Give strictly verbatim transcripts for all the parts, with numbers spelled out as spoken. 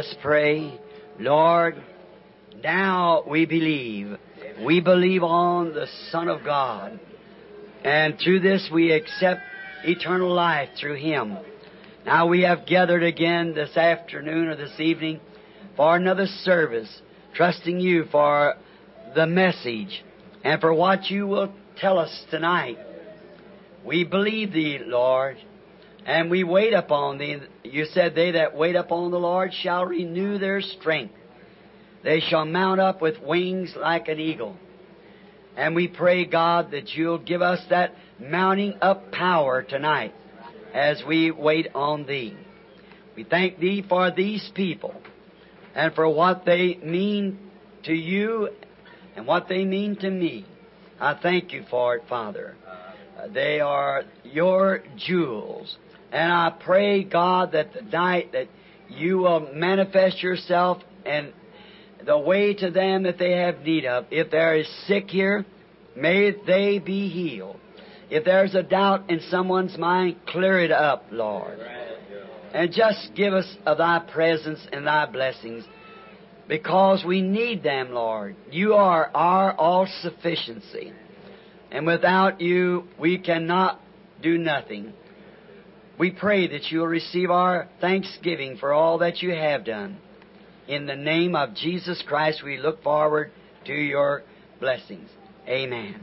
us pray. Lord, now we believe. We believe on the Son of God. And through this we accept eternal life through Him. Now we have gathered again this afternoon or this evening for another service, trusting You for the message and for what You will tell us tonight. We believe Thee, Lord, and we wait upon Thee. You said, they that wait upon the Lord shall renew their strength. They shall mount up with wings like an eagle. And we pray, God, that You'll give us that mounting up power tonight as we wait on Thee. We thank Thee for these people and for what they mean to You and what they mean to me. I thank You for it, Father. Uh, they are Your jewels. And I pray, God, that tonight that You will manifest Yourself and the way to them that they have need of. If there is sick here, may they be healed. If there's a doubt in someone's mind, clear it up, Lord. And just give us of Thy presence and Thy blessings, because we need them, Lord. You are our all-sufficiency. And without You, we cannot do nothing. We pray that You'll receive our thanksgiving for all that You have done. In the name of Jesus Christ, we look forward to Your blessings. Amen.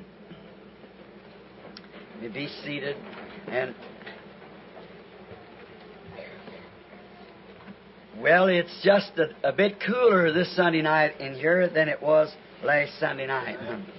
You be seated. And well, it's just a, a bit cooler this Sunday night in here than it was last Sunday night.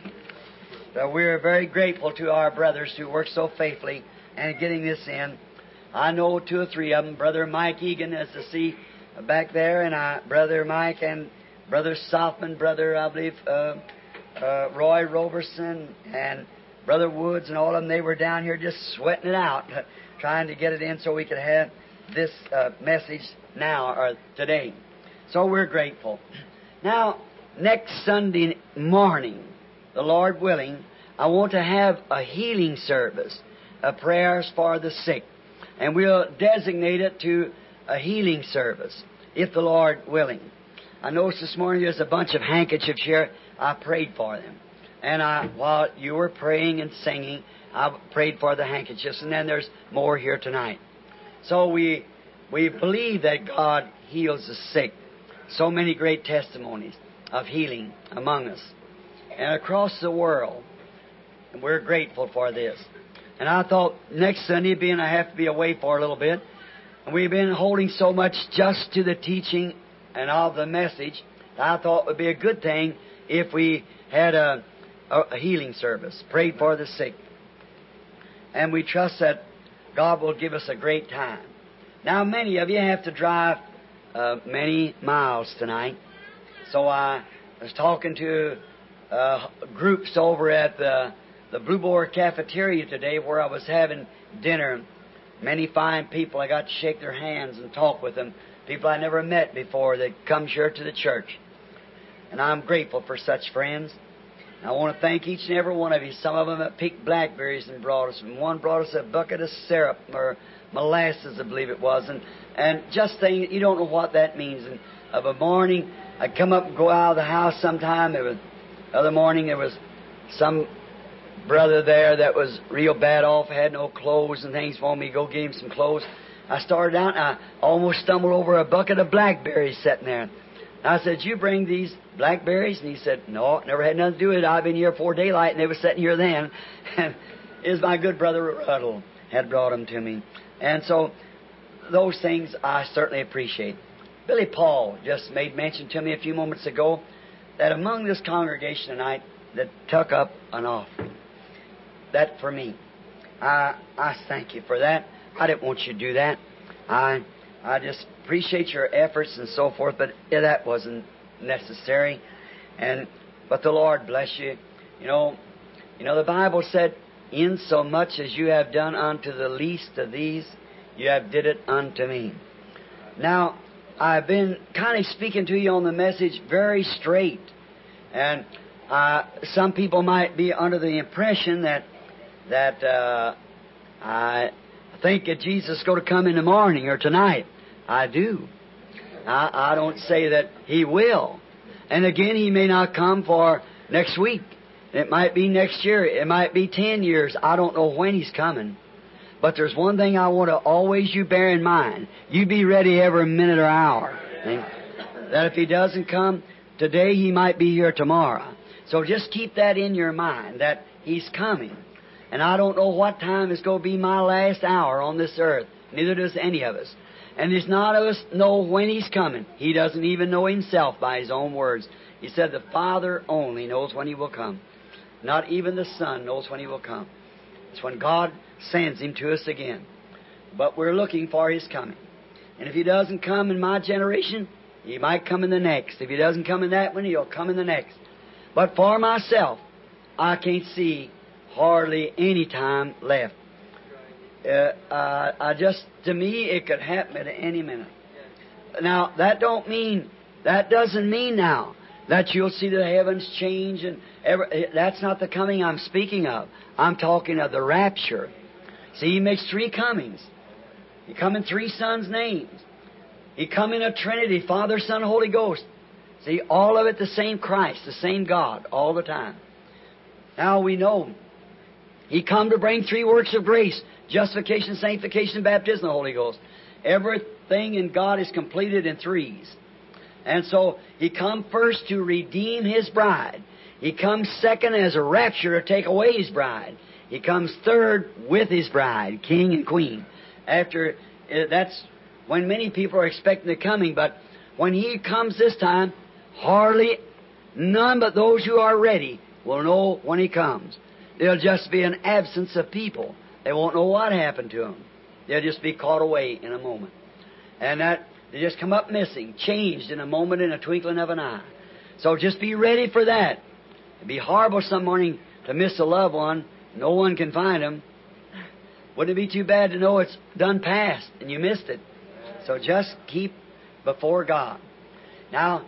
So we're very grateful to our brothers who work so faithfully and getting this in. I know two or three of them. Brother Mike Egan, as to see back there, and I, Brother Mike and Brother Softman, Brother, I believe, uh, uh, Roy Roberson, and Brother Woods, and all of them, they were down here just sweating it out, trying to get it in so we could have this uh, message now, or today. So we're grateful. Now, next Sunday morning, the Lord willing, I want to have a healing service, a prayers for the sick. And we'll designate it to a healing service, if the Lord willing. I noticed this morning there's a bunch of handkerchiefs here. I prayed for them. And I, while you were praying and singing, I prayed for the handkerchiefs. And then there's more here tonight. So we we believe that God heals the sick. So many great testimonies of healing among us and across the world. And we're grateful for this. And I thought next Sunday, being I have to be away for a little bit, and we've been holding so much just to the teaching and of the message, I thought it would be a good thing if we had a, a, a healing service, prayed for the sick. And we trust that God will give us a great time. Now, many of you have to drive uh, many miles tonight. So I was talking to uh, groups over at the, the Blue Boar Cafeteria today where I was having dinner. Many fine people. I got to shake their hands and talk with them. People I never met before that come here to the church. And I'm grateful for such friends. I want to thank each and every one of you. Some of them have picked blackberries and brought us. And one brought us a bucket of syrup or molasses, I believe it was. And, and just think, you don't know what that means. And of a morning, I'd come up and go out of the house sometime. There was, the other morning, there was some brother there that was real bad off, had no clothes and things for me to go give him some clothes. I started out and I almost stumbled over a bucket of blackberries sitting there. And I said, "You bring these blackberries?" And he said, "No, never had nothing to do with it. I've been here before daylight and they were sitting here then." And it was my good brother Ruddle had brought them to me. And so those things I certainly appreciate. Billy Paul just made mention to me a few moments ago that among this congregation tonight that took up an offering. That for me. I I thank you for that. I didn't want you to do that. I I just appreciate your efforts and so forth, but yeah, that wasn't necessary. And but the Lord bless you. You know, you know the Bible said, "In so much as you have done unto the least of these, you have did it unto me." Now, I've been kind of speaking to you on the message very straight, and uh, some people might be under the impression that that uh, I think that Jesus is going to come in the morning or tonight. I do. I, I don't say that He will. And again, He may not come for next week. It might be next year. It might be ten years. I don't know when He's coming. But there's one thing I want to always you bear in mind. You be ready every minute or hour. And that if He doesn't come today, He might be here tomorrow. So just keep that in your mind, that He's coming. And I don't know what time is going to be my last hour on this earth. Neither does any of us. And there's none of us know when He's coming. He doesn't even know Himself by His own words. He said the Father only knows when He will come. Not even the Son knows when He will come. It's when God sends Him to us again. But we're looking for His coming. And if He doesn't come in my generation, He might come in the next. If He doesn't come in that one, He'll come in the next. But for myself, I can't see hardly any time left. Uh, uh, I just, to me, it could happen at any minute. Now, that don't mean, that doesn't mean now that you'll see the heavens change and every, that's not the coming I'm speaking of. I'm talking of the rapture. See, He makes three comings. He come in three sons' names. He come in a Trinity, Father, Son, Holy Ghost. See, all of it the same Christ, the same God, all the time. Now we know He come to bring three works of grace: justification, sanctification, baptism, the Holy Ghost. Everything in God is completed in threes. And so He come first to redeem His bride. He comes second as a rapture to take away His bride. He comes third with His bride, king and queen. After uh, that's when many people are expecting the coming. But when He comes this time, hardly none but those who are ready will know when He comes. There'll just be an absence of people. They won't know what happened to them. They'll just be caught away in a moment. And that they just come up missing, changed in a moment, in a twinkling of an eye. So just be ready for that. It'd be horrible some morning to miss a loved one. No one can find them. Wouldn't it be too bad to know it's done past and you missed it? So just keep before God. Now,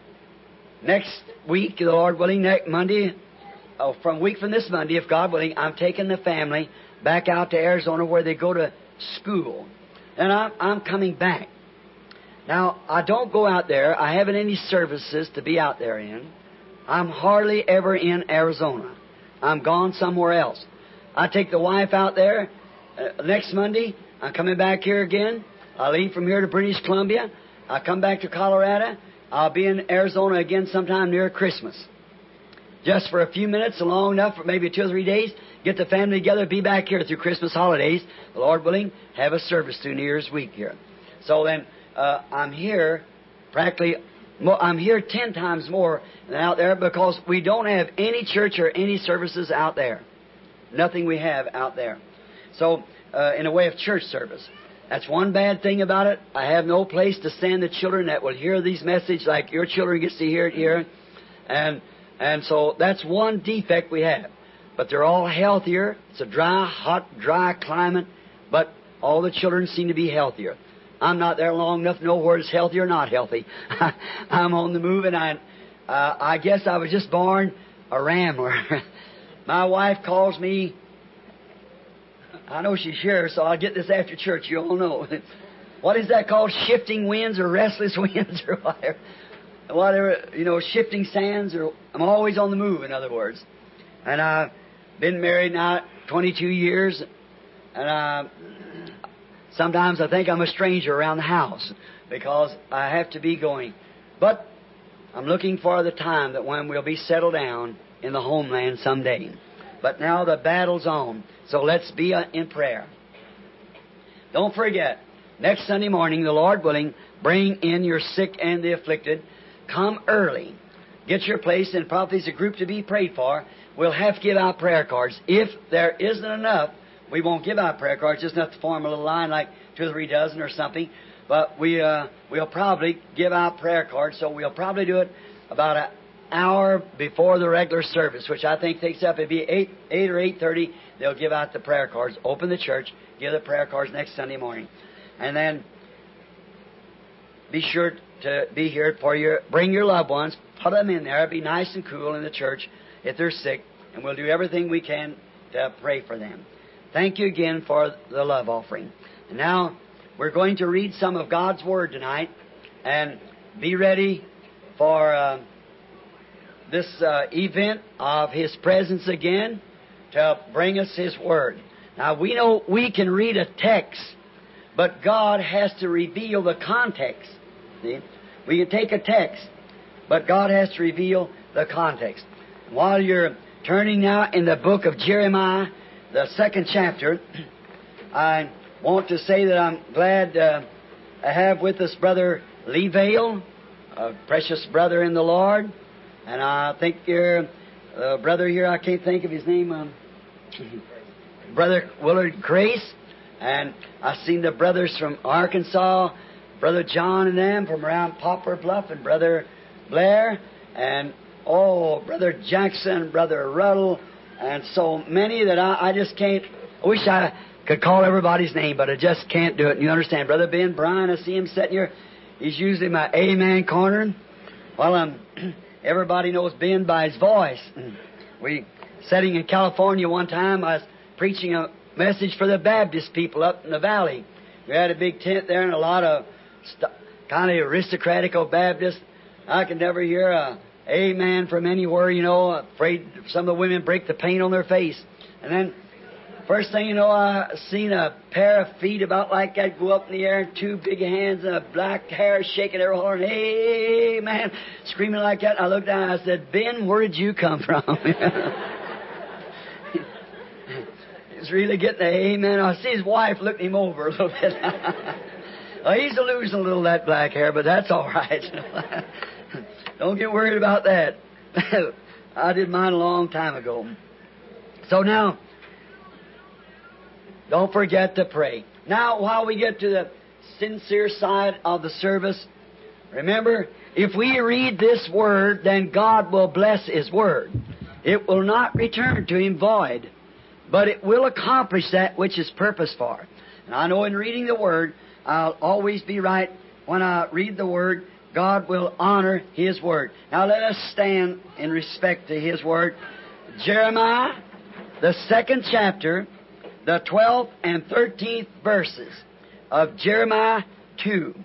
next week, the Lord willing, next Monday, oh, from week from this Monday, if God willing, I'm taking the family back out to Arizona where they go to school. And I'm, I'm coming back. Now, I don't go out there. I haven't any services to be out there in. I'm hardly ever in Arizona. I'm gone somewhere else. I take the wife out there. Uh, next Monday, I'm coming back here again. I leave from here to British Columbia. I come back to Colorado. I'll be in Arizona again sometime near Christmas. Just for a few minutes, long enough for maybe two or three days, get the family together, be back here through Christmas holidays. The Lord willing, have a service through New Year's week here. So then, uh, I'm here practically, I'm here ten times more than out there because we don't have any church or any services out there. Nothing we have out there. So, uh, in a way of church service. That's one bad thing about it. I have no place to send the children that will hear these messages like your children gets to hear it here. And, and so that's one defect we have. But they're all healthier. It's a dry, hot, dry climate. But all the children seem to be healthier. I'm not there long enough to know where it's healthy or not healthy. I'm on the move, and I, uh, I guess I was just born a rambler. My wife calls me. I know she's here, so I'll get this after church. You all know. What is that called? Shifting winds or restless winds or whatever. Whatever, you know, shifting sands. Or I'm always on the move, in other words. And I've been married now twenty-two years, and I, sometimes I think I'm a stranger around the house because I have to be going. But I'm looking for the time that when we'll be settled down in the homeland someday. But now the battle's on, so let's be in prayer. Don't forget, next Sunday morning, the Lord willing, bring in your sick and the afflicted. Come early. Get your place, and probably there's a group to be prayed for. We'll have to give out prayer cards. If there isn't enough, we won't give out prayer cards, just enough to form a little line like two or three dozen or something. But we, uh, we'll probably give out prayer cards, so we'll probably do it about an hour before the regular service, which I think takes up, it'd be eight, eight or eight thirty, they'll give out the prayer cards. Open the church, give the prayer cards next Sunday morning. And then be sure to be here for your, bring your loved ones, put them in there, be nice and cool in the church if they're sick, and we'll do everything we can to pray for them. Thank you again for the love offering. And now, we're going to read some of God's Word tonight. and be ready for uh, this uh, event of His presence again to bring us His Word. Now, we know we can read a text, but God has to reveal the context. See? We can take a text, but God has to reveal the context. While you're turning now in the book of Jeremiah, the second chapter, I want to say that I'm glad uh, I have with us Brother Lee Vale, a precious brother in the Lord. And I think your uh, brother here, I can't think of his name, um, Brother Willard Grace. And I've seen the brothers from Arkansas, Brother John and them from around Poplar Bluff, and Brother Blair, and oh, Brother Jackson, Brother Ruddle, and so many that I, I just can't. I wish I could call everybody's name, but I just can't do it. You understand? Brother Ben Bryan, I see him sitting here. He's usually my amen corner. Well, um, everybody knows Ben by his voice. We sitting in California one time, I was preaching a message for the Baptist people up in the valley. We had a big tent there and a lot of st- kind of aristocratic old Baptists. I could never hear a amen from anywhere, you know, afraid some of the women break the paint on their face. And then, first thing you know, I seen a pair of feet about like that go up in the air, and two big hands and a black hair shaking their hollering, amen, screaming like that. I looked down and I said, Ben, where did you come from? He's really getting the amen. I see his wife looking him over a little bit. Well, he's losing a little of that black hair, but that's all right. Don't get worried about that. I did mine a long time ago. So now, don't forget to pray. Now, while we get to the sincere side of the service, remember, if we read this Word, then God will bless His Word. It will not return to Him void, but it will accomplish that which is purposed for. And I know in reading the Word, I'll always be right. When I read the Word, God will honor His Word. Now let us stand in respect to His Word. Jeremiah, the second chapter, the twelfth and thirteenth verses of Jeremiah two.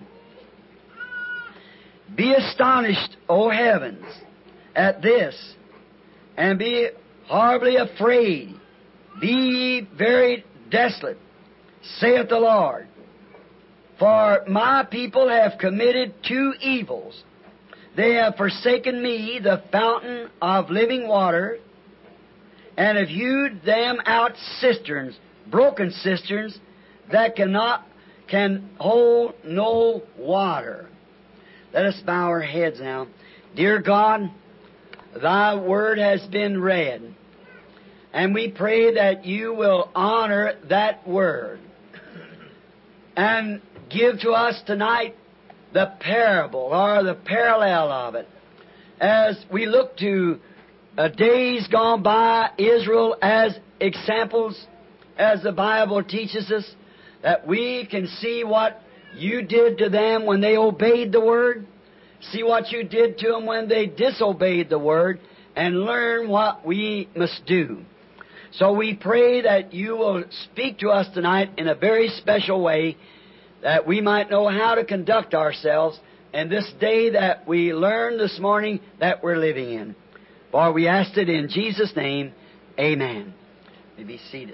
Be astonished, O heavens, at this, and be horribly afraid. Be ye very desolate, saith the Lord. For my people have committed two evils. They have forsaken me, the fountain of living water, and have hewed them out cisterns, broken cisterns, that cannot can hold no water. Let us bow our heads now. Dear God, Thy Word has been read, and we pray that You will honor that Word and give to us tonight the parable or the parallel of it. As we look to uh, days gone by, Israel as examples, as the Bible teaches us, that we can see what You did to them when they obeyed the Word, see what You did to them when they disobeyed the Word, and learn what we must do. So we pray that You will speak to us tonight in a very special way, that we might know how to conduct ourselves in this day that we learned this morning that we're living in. For we asked it in Jesus' name, amen. You may be seated.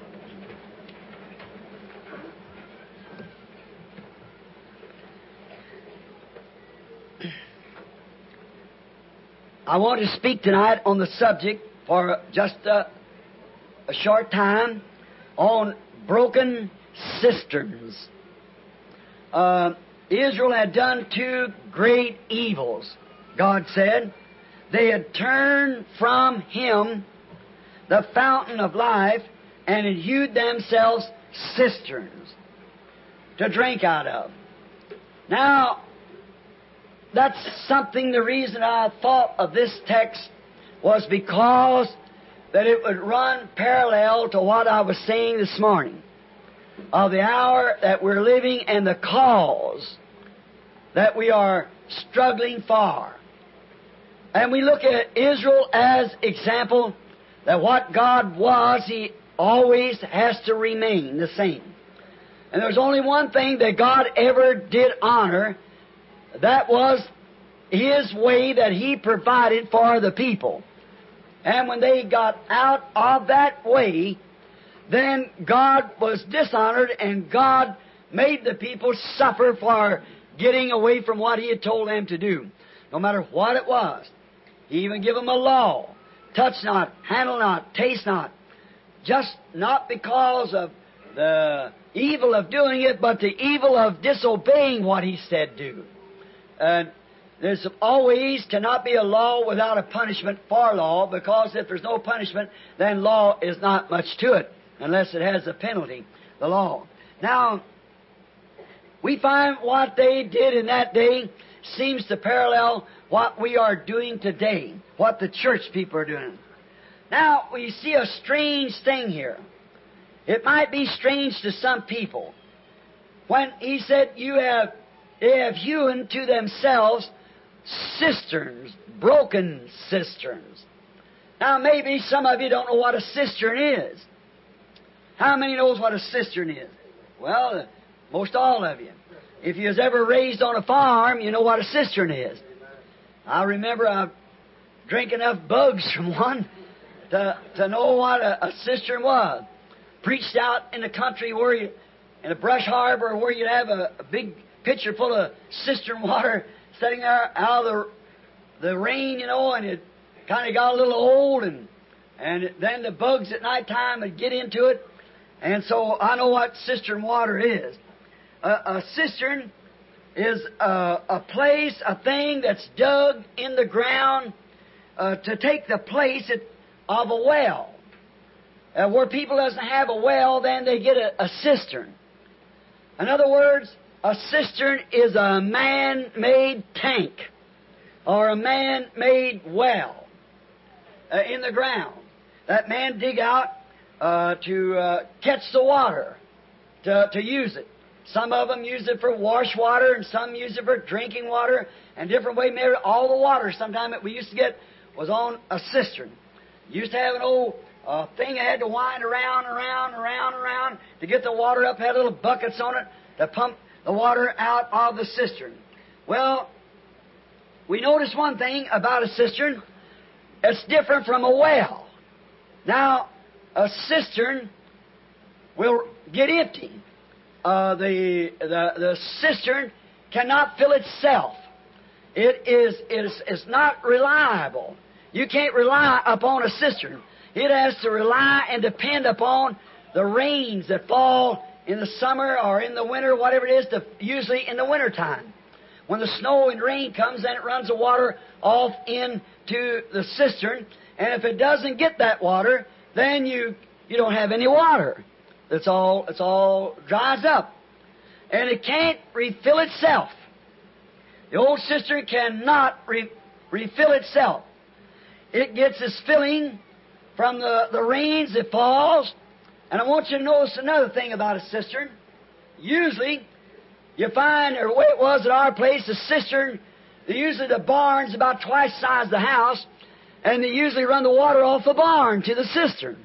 I want to speak tonight on the subject for just a, a short time on broken cisterns. Uh, Israel had done two great evils, God said. They had turned from Him, the fountain of life, and had hewed themselves cisterns to drink out of. Now, that's something, the reason I thought of this text was because that it would run parallel to what I was saying this morning, of the hour that we're living and the cause that we are struggling for. And we look at Israel as example that what God was, He always has to remain the same. And there's only one thing that God ever did honor, That was His way that He provided for the people. And when they got out of that way, then God was dishonored, and God made the people suffer for getting away from what He had told them to do, no matter what it was. He even gave them a law: touch not, handle not, taste not. Just not because of the evil of doing it, but the evil of disobeying what He said do. And there's always cannot be a law without a punishment for law, because if there's no punishment, then law is not much to it, unless it has a penalty, the law. Now, we find what they did in that day seems to parallel what we are doing today, what the church people are doing. Now, we see a strange thing here. It might be strange to some people. When He said, you have, they have hewn to themselves cisterns, broken cisterns. Now, maybe some of you don't know what a cistern is. How many knows what a cistern is? Well, most all of you. If you was ever raised on a farm, you know what a cistern is. I remember I drank enough bugs from one to, to know what a, a cistern was. Preached out in the country where you, in a brush harbor, where you'd have a, a big pitcher full of cistern water sitting there out of the, the rain, you know, and it kind of got a little old, and and then the bugs at night time would get into it. And so I know what cistern water is. A, a cistern is a, a place, a thing that's dug in the ground uh, to take the place of a well. Uh, where people doesn't have a well, then they get a, a cistern. In other words, a cistern is a man-made tank or a man-made well uh, in the ground that man dig out uh, to uh, catch the water, to, to use it. Some of them use it for wash water, and some use it for drinking water, and different way. Maybe all the water sometime that we used to get was on a cistern. Used to have an old uh, thing that had to wind around, around, around, around to get the water up. Had little buckets on it to pump the water out of the cistern. Well, we notice one thing about a cistern. It's different from a well. Now, a cistern will get empty. Uh, the, the the cistern cannot fill itself. It is it is it's not reliable. You can't rely upon a cistern. It has to rely and depend upon the rains that fall in the summer or in the winter, whatever it is, to, usually in the winter time. When the snow and rain comes, then it runs the water off into the cistern. And if it doesn't get that water, then you you don't have any water. It's all it's all dries up, and it can't refill itself. The old cistern cannot re, refill itself. It gets its filling from the, the rains that falls. And I want you to notice another thing about a cistern. Usually, you find, or the way it was at our place, a cistern, they usually the barn's about twice the size of the house, and they usually run the water off the barn to the cistern.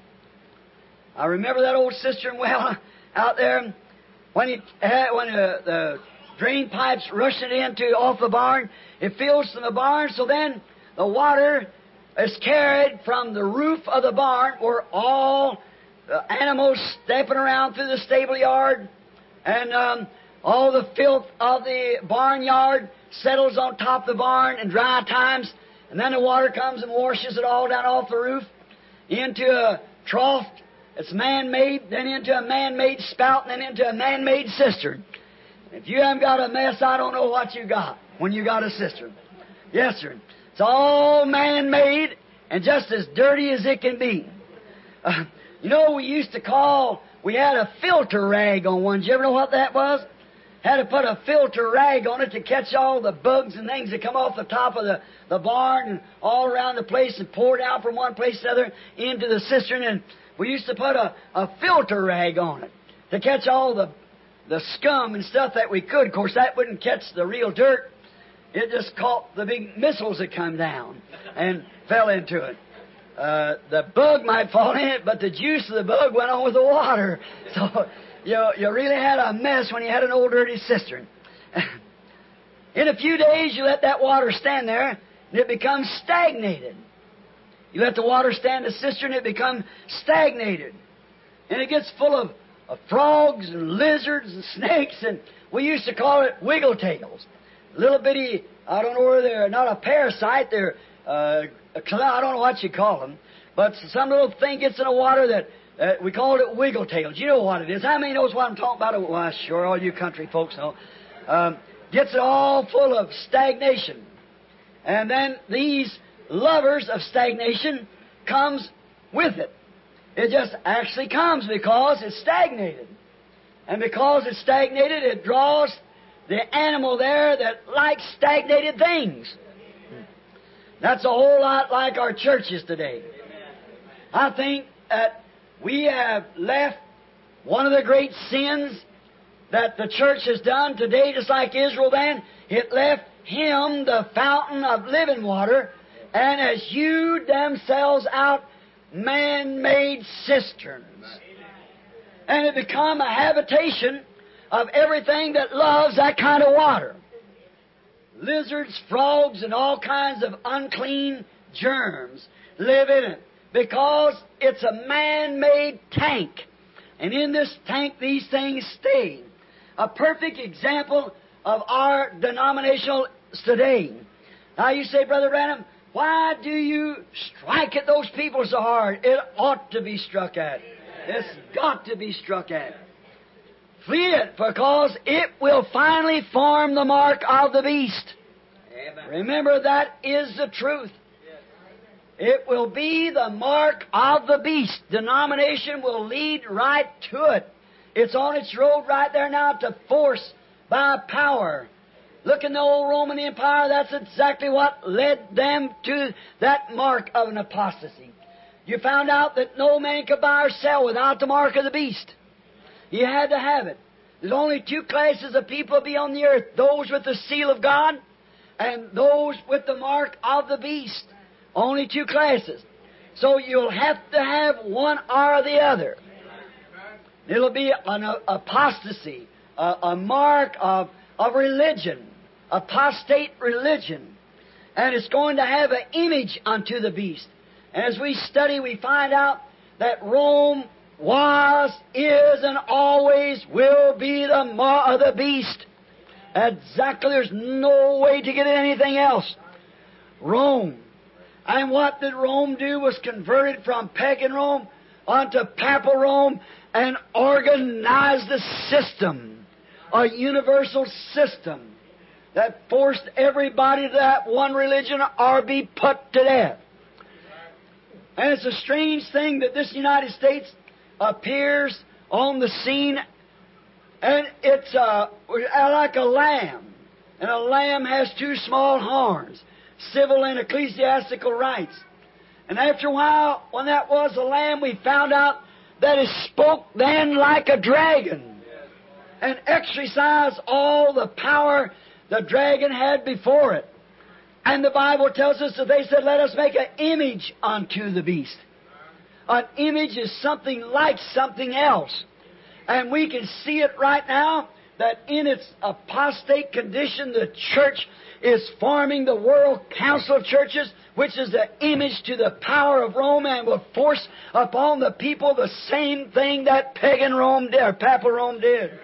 I remember that old cistern well out there when it had, when the, the drain pipes rushed it into off the barn. It fills from the barn, so then the water is carried from the roof of the barn, where all the animals stepping around through the stable yard, and um, all the filth of the barnyard settles on top of the barn in dry times, and then the water comes and washes it all down off the roof into a trough. It's man-made, then into a man-made spout, and then into a man-made cistern. If you haven't got a mess, I don't know what you got when you got a cistern. Yes, sir. It's all man-made and just as dirty as it can be. Uh, you know, we used to call, we had a filter rag on one. Did you ever know what that was? Had to put a filter rag on it to catch all the bugs and things that come off the top of the, the barn and all around the place and pour down from one place to the other into the cistern. And we used to put a, a filter rag on it to catch all the, the scum and stuff that we could. Of course, that wouldn't catch the real dirt. It just caught the big missiles that come down and fell into it. Uh, the bug might fall in it, but the juice of the bug went on with the water. So you, you really had a mess when you had an old dirty cistern. In a few days, you let that water stand there, and it becomes stagnated. You let the water stand in the cistern, it becomes stagnated. And it gets full of, of frogs and lizards and snakes, and we used to call it wiggle tails. Little bitty, I don't know where they're, not a parasite, they're, uh, a, I don't know what you call them, but some little thing gets in the water that, uh, we called it wiggle tails. You know what it is. How many knows what I'm talking about? Well, sure, all you country folks know. Um, gets it all full of stagnation. And then these lovers of stagnation comes with it. It just actually comes because it's stagnated. And because it's stagnated, it draws the animal there that likes stagnated things. That's a whole lot like our churches today. I think that we have left one of the great sins that the church has done today, just like Israel then. It left Him, the fountain of living water, and has hewed themselves out man-made cisterns. And it become a habitation of everything that loves that kind of water. Lizards, frogs, and all kinds of unclean germs live in it because it's a man-made tank. And in this tank, these things stay. A perfect example of our denominational today. Now you say, Brother Branham, why do you strike at those people so hard? It ought to be struck at. It's got to be struck at. Flee it, because it will finally form the mark of the beast. Amen. Remember, that is the truth. It will be the mark of the beast. Denomination will lead right to it. It's on its road right there now to force by power. Look in the old Roman Empire, that's exactly what led them to that mark of an apostasy. You found out that no man could buy or sell without the mark of the beast. You had to have it. There's only two classes of people be on the earth, those with the seal of God and those with the mark of the beast. Only two classes. So you'll have to have one or the other. It'll be an apostasy, a, a mark of, of religion, apostate religion. And it's going to have an image unto the beast. And as we study, we find out that Rome was, is, and always will be the mark of the beast. Exactly, there's no way to get anything else. Rome. And what did Rome do was convert it from pagan Rome onto papal Rome and organize the system, a universal system that forced everybody to that one religion or be put to death. And it's a strange thing that this United States appears on the scene, and it's uh, like a lamb. And a lamb has two small horns, civil and ecclesiastical rights. And after a while, when that was a lamb, we found out that it spoke then like a dragon and exercised all the power the dragon had before it. And the Bible tells us that they said, let us make an image unto the beast. An image is something like something else. And we can see it right now that in its apostate condition, the church is forming the World Council of Churches, which is the image to the power of Rome and will force upon the people the same thing that pagan Rome did, or papal Rome did.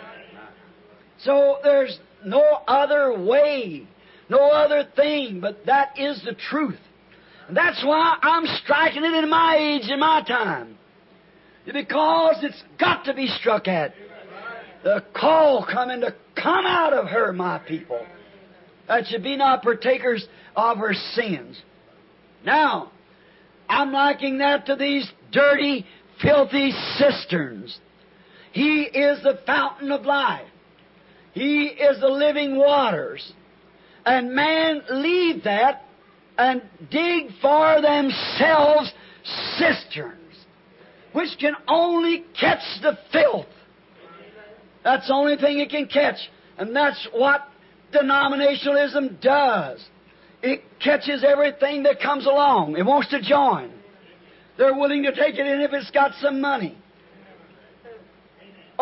So there's no other way, no other thing, but that is the truth. And that's why I'm striking it in my age, in my time. Because it's got to be struck at. The call coming to come out of her, my people, that you be not partakers of her sins. Now, I'm liking that to these dirty, filthy cisterns. He is the fountain of life. He is the living waters. And man leave that and dig for themselves cisterns, which can only catch the filth. That's the only thing it can catch. And that's what denominationalism does. It catches everything that comes along. It wants to join. They're willing to take it in if it's got some money.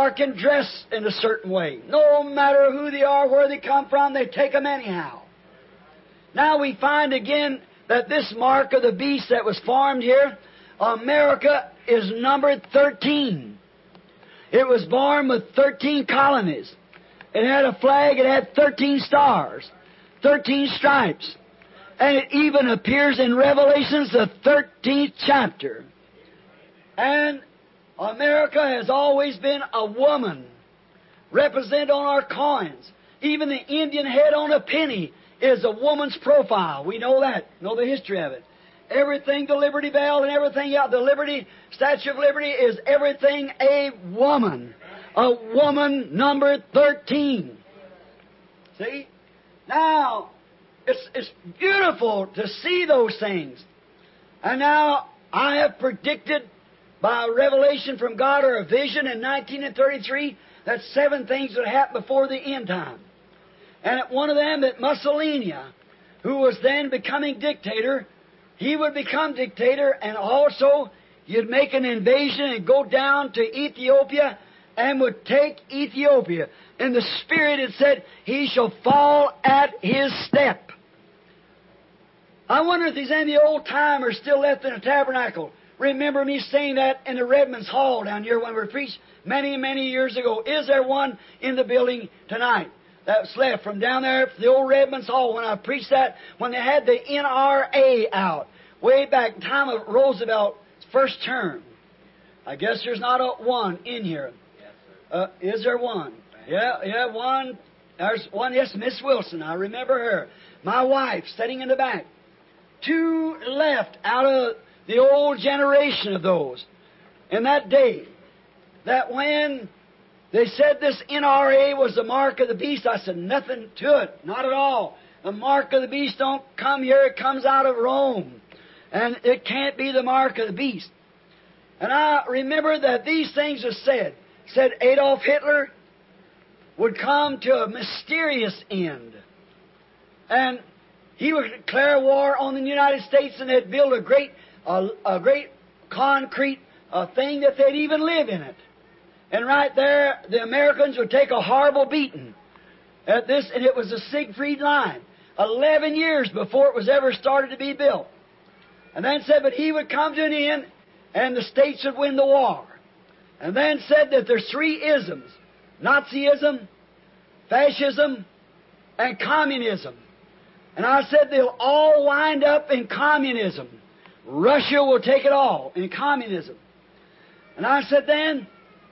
or can dress in a certain way. No matter who they are, where they come from, they take them anyhow. Now we find again that this mark of the beast that was formed here, America is numbered thirteen. It was born with thirteen colonies. It had a flag, it had thirteen stars, thirteen stripes. And it even appears in Revelations, the thirteenth chapter. And America has always been a woman represented on our coins. Even the Indian head on a penny is a woman's profile. We know that, know the history of it. Everything, the Liberty Bell and everything else, the Liberty, Statue of Liberty is everything a woman. A woman number thirteen. See? Now, it's, it's beautiful to see those things. And now, I have predicted by a revelation from God or a vision in nineteen thirty-three that seven things would happen before the end time. And at one of them, that Mussolini, who was then becoming dictator, he would become dictator, and also you'd make an invasion and go down to Ethiopia and would take Ethiopia. In the Spirit it said, he shall fall at his step. I wonder if there's any old-timers still left in the tabernacle. Remember me saying that in the Redman's Hall down here when we preached many, many years ago. Is there one in the building tonight that's left from down there at the old Redman's Hall when I preached that, when they had the N R A out, way back in time of Roosevelt's first term? I guess there's not a one in here. Uh, is there one? Yeah, yeah, one. There's one, yes, Miss Wilson. I remember her. My wife, sitting in the back. Two left out of the old generation of those. In that day, that when they said this N R A was the mark of the beast, I said, nothing to it. Not at all. The mark of the beast don't come here. It comes out of Rome. And it can't be the mark of the beast. And I remember that these things are said. Said Adolf Hitler would come to a mysterious end. And he would declare war on the United States, and they'd build a great, a, a great concrete a thing that they'd even live in it. And right there, the Americans would take a horrible beating at this, and it was the Siegfried Line, eleven years before it was ever started to be built. And then said, but he would come to an end, and the states would win the war. And then said that there's three isms: Nazism, fascism, and communism. And I said they'll all wind up in communism. Russia will take it all in communism. And I said then,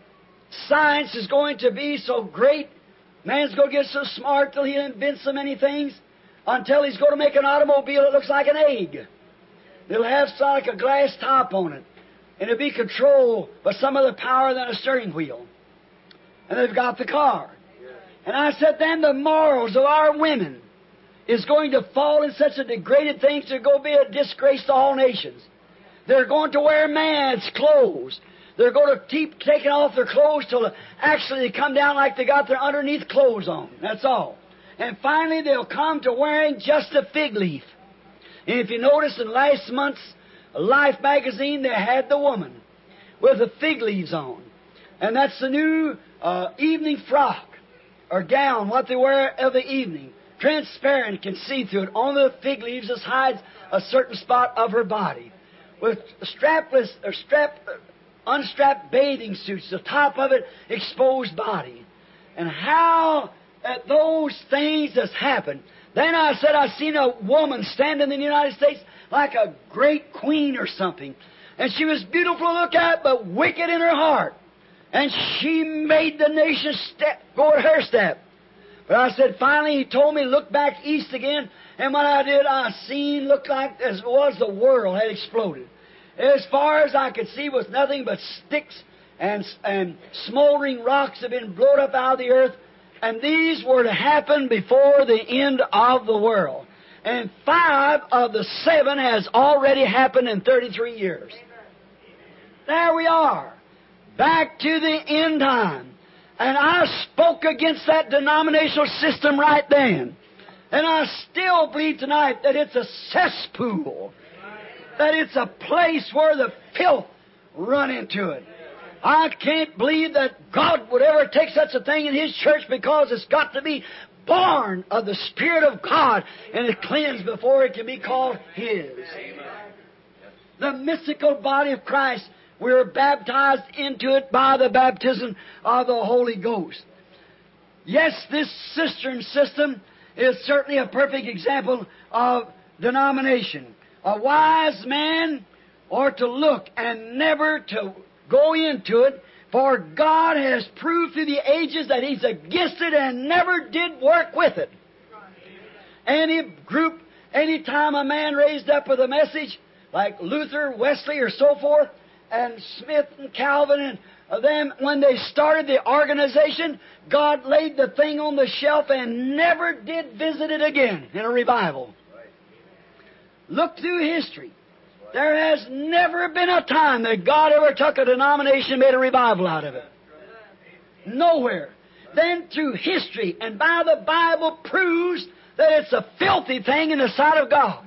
science is going to be so great, man's going to get so smart till he invents so many things, until he's going to make an automobile that looks like an egg. It'll have like a glass top on it, and it'll be controlled by some other power than a steering wheel. And they've got the car. And I said then the morals of our women is going to fall in such a degraded thing to go be a disgrace to all nations. They're going to wear man's clothes. They're going to keep taking off their clothes till actually they come down like they got their underneath clothes on. That's all. And finally they'll come to wearing just a fig leaf. And if you notice in last month's Life magazine, they had the woman with the fig leaves on. And that's the new uh, evening frock or gown, what they wear of the evening. Transparent, you can see through it. On the fig leaves, just hides a certain spot of her body. With strapless or strap, unstrapped bathing suits, the top of it exposed body. And how that those things has happened. Then I said I seen a woman standing in the United States like a great queen or something. And she was beautiful to look at, but wicked in her heart. And she made the nation step, go at her step. But I said, finally, he told me, look back east again. And when I did, I seen, looked like as was the world had exploded. As far as I could see was nothing but sticks and, and smoldering rocks had been blown up out of the earth. And these were to happen before the end of the world. And five of the seven has already happened in thirty-three years. There we are. Back to the end time. And I spoke against that denominational system right then. And I still believe tonight that it's a cesspool. That it's a place where the filth run into it. I can't believe that God would ever take such a thing in His church, because it's got to be born of the Spirit of God and it cleansed before it can be called His. The mystical body of Christ, we are baptized into it by the baptism of the Holy Ghost. Yes, this cistern system is certainly a perfect example of denomination. A wise man ought to look and never to go into it, for God has proved through the ages that He's against it and never did work with it. Any group, any time a man raised up with a message, like Luther, Wesley, or so forth, and Smith and Calvin and them, when they started the organization, God laid the thing on the shelf and never did visit it again in a revival. Look through history. There has never been a time that God ever took a denomination and made a revival out of it. Nowhere. Then through history and by the Bible proves that it's a filthy thing in the sight of God.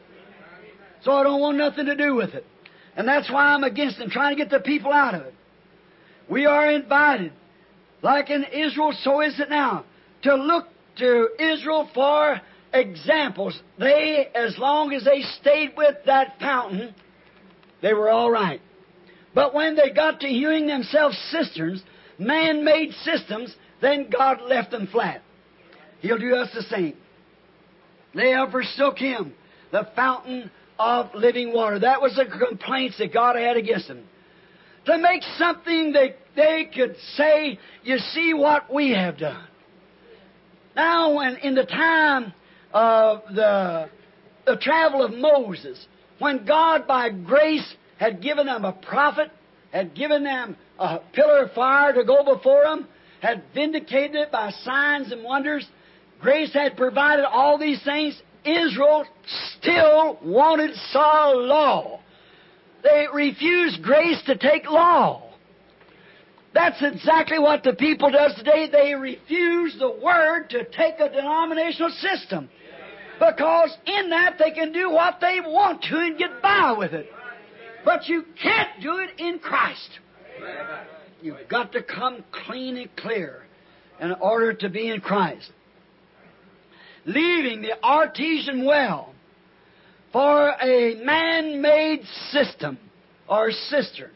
So I don't want nothing to do with it. And that's why I'm against it, trying to get the people out of it. We are invited, like in Israel, so is it now, to look to Israel for examples. They, as long as they stayed with that fountain, they were all right. But when they got to hewing themselves cisterns, man-made systems, then God left them flat. He'll do us the same. They have forsook Him, the fountain of living water. That was the complaints that God had against them. To make something that they could say, you see what we have done. Now, when in the time of the, the travel of Moses, when God by grace had given them a prophet, had given them a pillar of fire to go before them, had vindicated it by signs and wonders, grace had provided all these things, Israel still wanted saw law. They refused grace to take law. That's exactly what the people does today. They refuse the Word to take a denominational system. Because in that they can do what they want to and get by with it. But you can't do it in Christ. You've got to come clean and clear in order to be in Christ. Leaving the artesian well for a man-made system or cistern.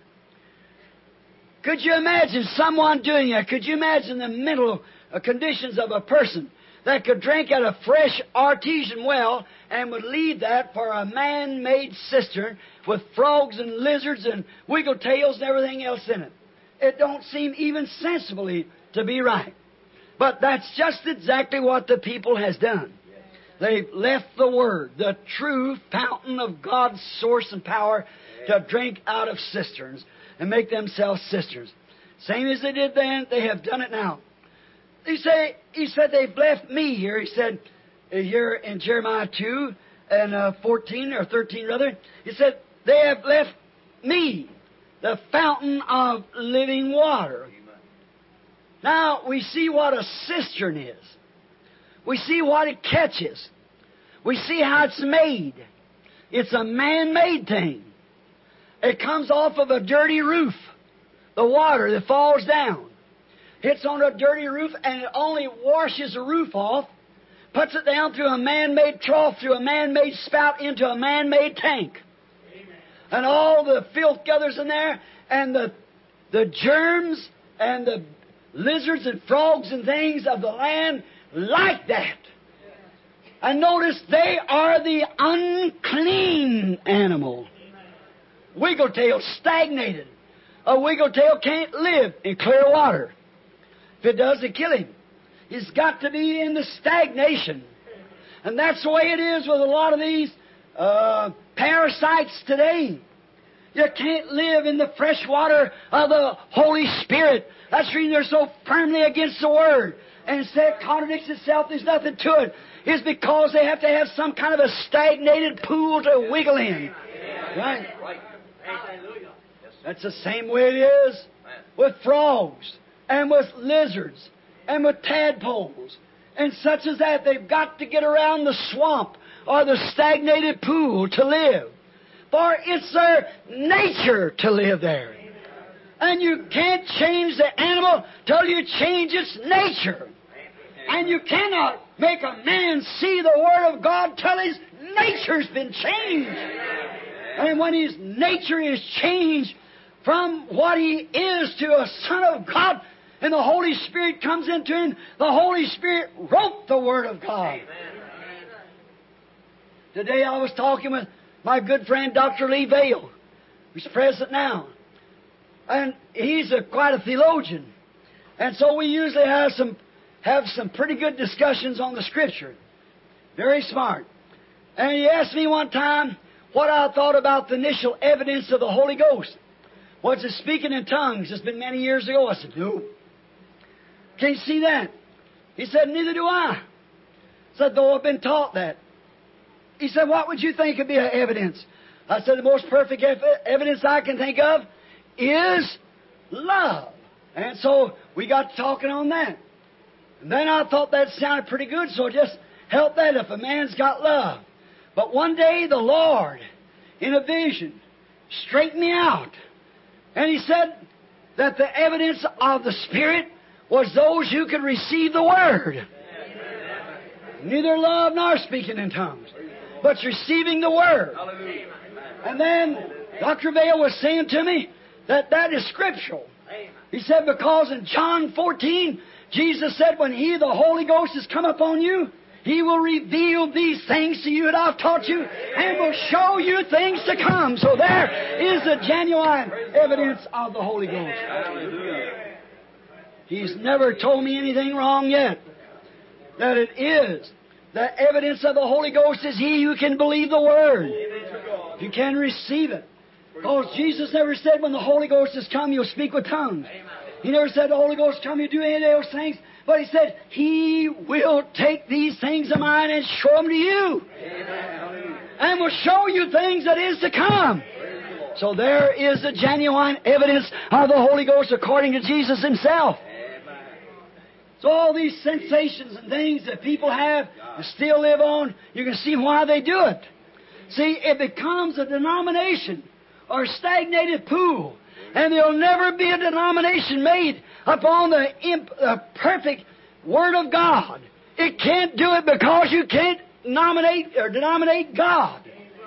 Could you imagine someone doing that? Could you imagine the mental conditions of a person that could drink at a fresh artesian well and would leave that for a man-made cistern with frogs and lizards and wiggle tails and everything else in it? It don't seem even sensibly to be right. But that's just exactly what the people has done. They've left the Word, the true fountain of God's source and power, to drink out of cisterns and make themselves cisterns. Same as they did then, they have done it now. He say, he said they've left me here. He said here in Jeremiah two and uh, fourteen or thirteen rather. He said they have left me, the fountain of living water. Now we see what a cistern is. We see what it catches. We see how it's made. It's a man-made thing. It comes off of a dirty roof. The water that falls down hits on a dirty roof and it only washes the roof off, puts it down through a man-made trough, through a man-made spout, into a man-made tank. Amen. And all the filth gathers in there, and the, the germs and the lizards and frogs and things of the land like that. And notice they are the unclean animal. Wiggletail stagnated. A wiggletail can't live in clear water. If it does, it kill him. He's got to be in the stagnation. And that's the way it is with a lot of these uh, parasites today. You can't live in the fresh water of the Holy Spirit. That's the reason they're so firmly against the Word. And instead it contradicts itself, there's nothing to it. It's because they have to have some kind of a stagnated pool to wiggle in. Right? That's the same way it is with frogs and with lizards and with tadpoles and such as that. They've got to get around the swamp or the stagnated pool to live. For it's their nature to live there. And you can't change the animal till you change its nature. And you cannot make a man see the Word of God till his nature's been changed. And when his nature is changed from what he is to a Son of God, and the Holy Spirit comes into him, the Holy Spirit wrote the Word of God. Today I was talking with my good friend Doctor Lee Vale, who's present now. And he's a, quite a theologian. And so we usually have some have some pretty good discussions on the Scripture. Very smart. And he asked me one time what I thought about the initial evidence of the Holy Ghost. Was it speaking in tongues? It's been many years ago. I said, no. Can't see that. He said, neither do I. I said, though I've been taught that. He said, what would you think would be evidence? I said, the most perfect ev- evidence I can think of is love. And so we got talking on that. And then I thought that sounded pretty good, so just help that if a man's got love. But one day the Lord, in a vision, straightened me out. And He said that the evidence of the Spirit was those who could receive the Word. Neither love nor speaking in tongues, but receiving the Word. And then Doctor Vale was saying to me that that is scriptural. He said, because in John fourteen, Jesus said, when He, the Holy Ghost, has come upon you, He will reveal these things to you that I've taught you and will show you things to come. So there is the genuine evidence of the Holy Ghost. He's never told me anything wrong yet. That it is. The evidence of the Holy Ghost is he who can believe the Word. If you can receive it. Because Jesus never said when the Holy Ghost has come, you'll speak with tongues. He never said the Holy Ghost come, you do any of those things. But He said, He will take these things of mine and show them to you. Amen. And will show you things that is to come. So there is the genuine evidence of the Holy Ghost according to Jesus Himself. Amen. So all these sensations and things that people have and still live on, you can see why they do it. See, it becomes a denomination or a stagnated pool. And there'll never be a denomination made upon the imp, uh, perfect Word of God. It can't do it because you can't nominate or denominate God.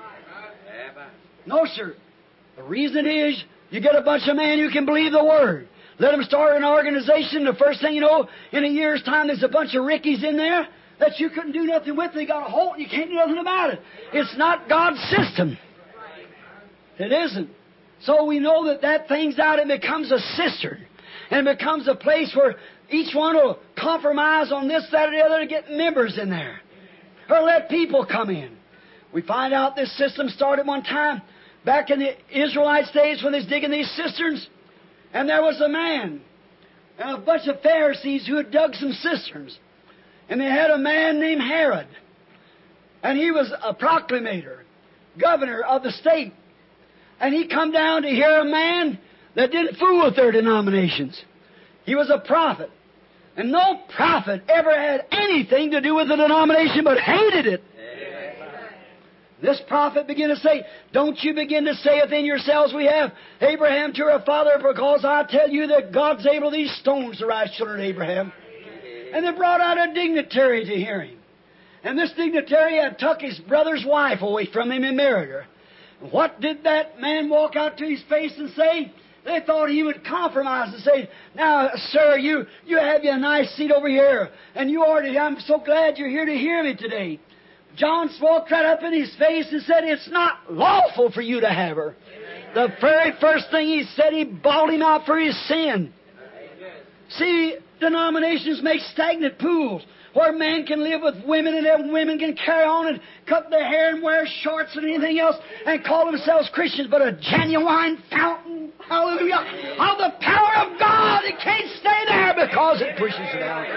No, sir. The reason is you get a bunch of men who can believe the Word. Let them start an organization. The first thing you know, in a year's time, there's a bunch of Rickies in there that you couldn't do nothing with. They got a hold and you can't do nothing about it. It's not God's system. It isn't. So we know that that thing's out and becomes a cistern. And it becomes a place where each one will compromise on this, that, or the other to get members in there. Or let people come in. We find out this system started one time back in the Israelites' days when they was digging these cisterns. And there was a man and a bunch of Pharisees who had dug some cisterns. And they had a man named Herod. And he was a proclamator, governor of the state. And he come down to hear a man that didn't fool with their denominations. He was a prophet. And no prophet ever had anything to do with the denomination but hated it. Amen. This prophet began to say, don't you begin to say within yourselves, we have Abraham to our father, because I tell you that God's able these stones to rise children of Abraham. And they brought out a dignitary to hear him. And this dignitary had took his brother's wife away from him and married her. What did that man walk out to his face and say? They thought he would compromise and say, now, sir, you, you have you a nice seat over here. And you already, I'm so glad you're here to hear me today. John walked right up in his face and said, it's not lawful for you to have her. Amen. The very first thing he said, he bawled him out for his sin. Amen. See, denominations make stagnant pools where men can live with women and then women can carry on and cut their hair and wear shorts and anything else and call themselves Christians, but a genuine fountain, hallelujah, of the power of God. It can't stay there because it pushes it out.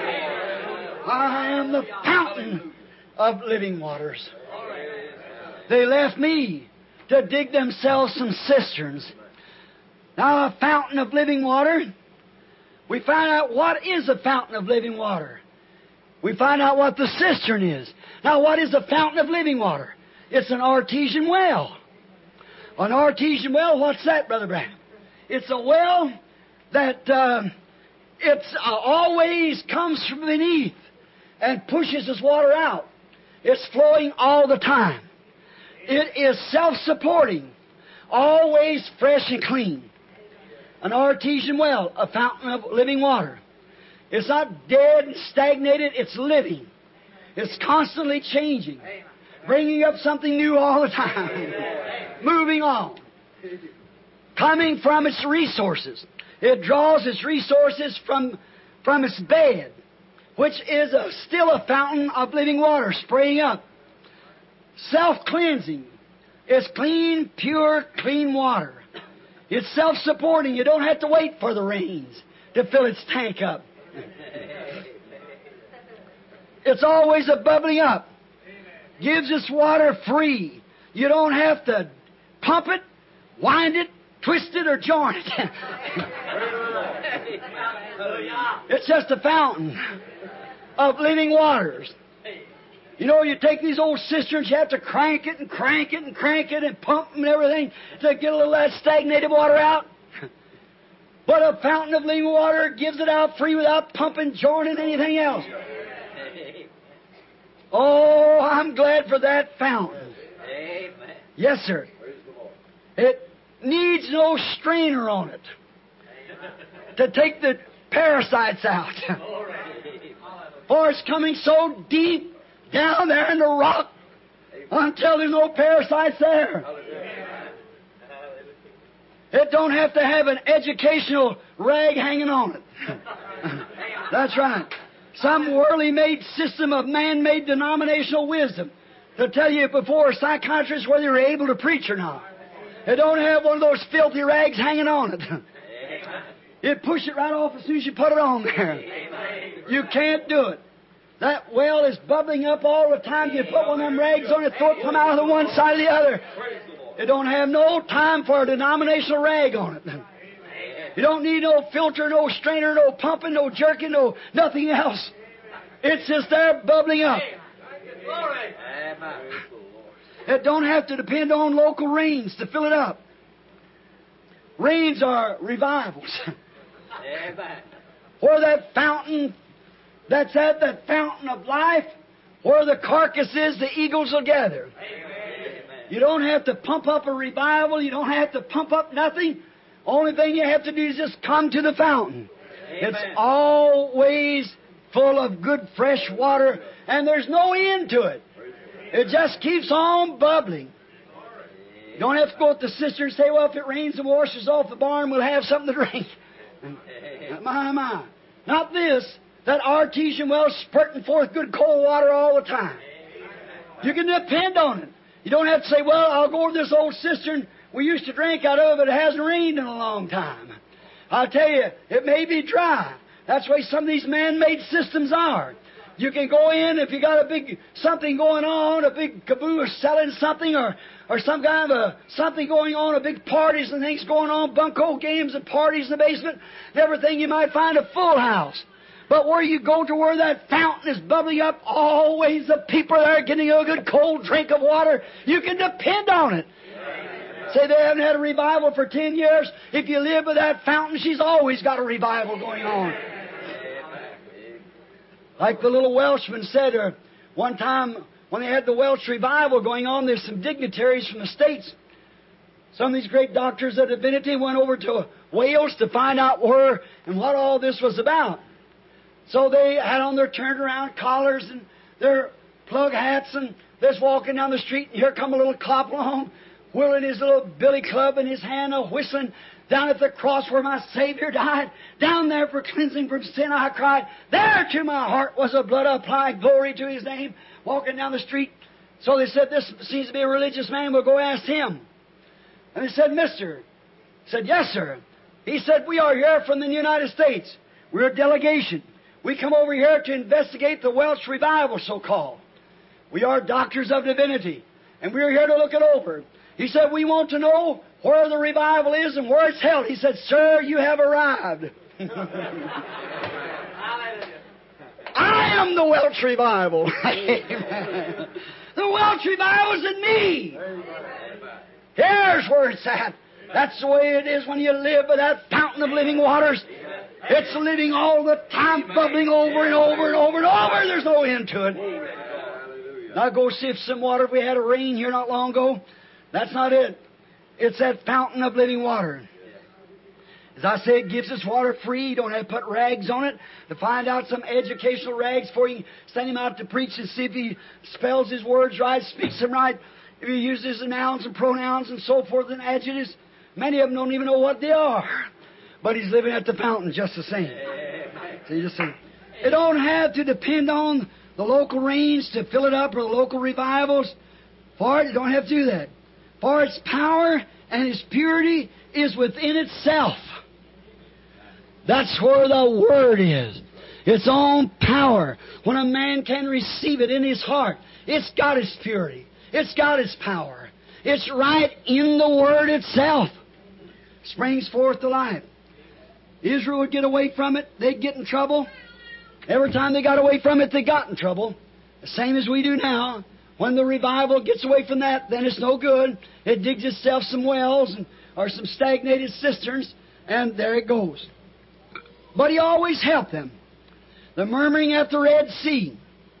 I am the fountain of living waters. They left me to dig themselves some cisterns. Now, a fountain of living water, we find out what is a fountain of living water. We find out what the cistern is. Now, what is a fountain of living water? It's an artesian well. An artesian well, what's that, Brother Branham? It's a well that uh, it's uh, always comes from beneath and pushes this water out. It's flowing all the time. It is self-supporting, always fresh and clean. An artesian well, a fountain of living water. It's not dead and stagnated, it's living. It's constantly changing, bringing up something new all the time, moving on, coming from its resources. It draws its resources from, from its bed, which is a, still a fountain of living water spraying up. Self-cleansing. It's clean, pure, clean water. It's self-supporting. You don't have to wait for the rains to fill its tank up. It's always a bubbling up. Gives us water free. You don't have to pump it, wind it, twist it, or join it. It's just a fountain of living waters. You know, you take these old cisterns, you have to crank it and crank it and crank it and pump them and everything to get a little of that stagnated water out. But a fountain of living water gives it out free without pumping, joining, anything else. Oh, I'm glad for that fountain. Amen. Yes, sir. It needs no strainer on it to take the parasites out. For it's coming so deep down there in the rock until there's no parasites there. It don't have to have an educational rag hanging on it. That's right. Some worldly made system of man-made denominational wisdom to tell you before a psychiatrist whether you're able to preach or not. It don't have one of those filthy rags hanging on it. It push it right off as soon as you put it on there. You can't do it. That well is bubbling up all the time. You put one of them rags on it, throw it come out of the one side or the other. It don't have no time for a denominational rag on it. You don't need no filter, no strainer, no pumping, no jerking, no nothing else. It's just there bubbling up. It don't have to depend on local rains to fill it up. Rains are revivals. Where that fountain, that's at that fountain of life, where the carcass is, the eagles will gather. You don't have to pump up a revival. You don't have to pump up nothing. Only thing you have to do is just come to the fountain. Amen. It's always full of good fresh water, and there's no end to it. It just keeps on bubbling. You don't have to go to the cistern and say, well, if it rains and washes off the barn, we'll have something to drink. My, my. Not this. That artesian well spurting forth good cold water all the time. You can depend on it. You don't have to say, well, I'll go to this old cistern we used to drink out of, but it hasn't rained in a long time. I'll tell you, it may be dry. That's the way some of these man-made systems are. You can go in if you got a big something going on, a big caboose selling something, or or some kind of a something going on, a big parties and things going on, bunco games and parties in the basement, and everything. You might find a full house. But where you go to where that fountain is bubbling up, always the people are there getting a good cold drink of water. You can depend on it. Say they haven't had a revival for ten years. If you live by that fountain, she's always got a revival going on. Like the little Welshman said, uh, one time when they had the Welsh revival going on, there's some dignitaries from the States. Some of these great doctors of divinity went over to Wales to find out where and what all this was about. So they had on their turned around collars and their plug hats, and they're walking down the street, and here come a little cop along, whirling his little billy club in his hand, a whistling. Down at the cross where my Savior died, down there for cleansing from sin, I cried, there to my heart was the blood applied, glory to His name, walking down the street. So they said, this seems to be a religious man, we'll go ask him. And they said, mister, he said, yes, sir. He said, we are here from the United States. We're a delegation. We come over here to investigate the Welsh revival, so-called. We are doctors of divinity, and we're here to look it over. He said, we want to know where the revival is and where it's held. He said, sir, you have arrived. I am the Welsh revival. Amen. The Welsh revival is in me. Here's where it's at. That's the way it is when you live by that fountain of living waters. It's living all the time, bubbling over and over and over and over. There's no end to it. Now go sift some water. If we had a rain here not long ago, that's not it. It's that fountain of living water. As I say, it gives us water free. You don't have to put rags on it. To find out some educational rags for you, send him out to preach and see if he spells his words right, speaks them right. If he uses nouns and pronouns and so forth and adjectives, many of them don't even know what they are. But he's living at the fountain just the same. So you just say, it don't have to depend on the local rains to fill it up or the local revivals. For it, you don't have to do that. For its power and its purity is within itself. That's where the Word is. Its own power. When a man can receive it in his heart, it's got its purity. It's got its power. It's right in the Word itself. Springs forth to life. Israel would get away from it, they'd get in trouble. Every time they got away from it, they got in trouble. The same as we do now. When the revival gets away from that, then it's no good. It digs itself some wells and, or some stagnated cisterns, and there it goes. But He always helped them. The murmuring at the Red Sea.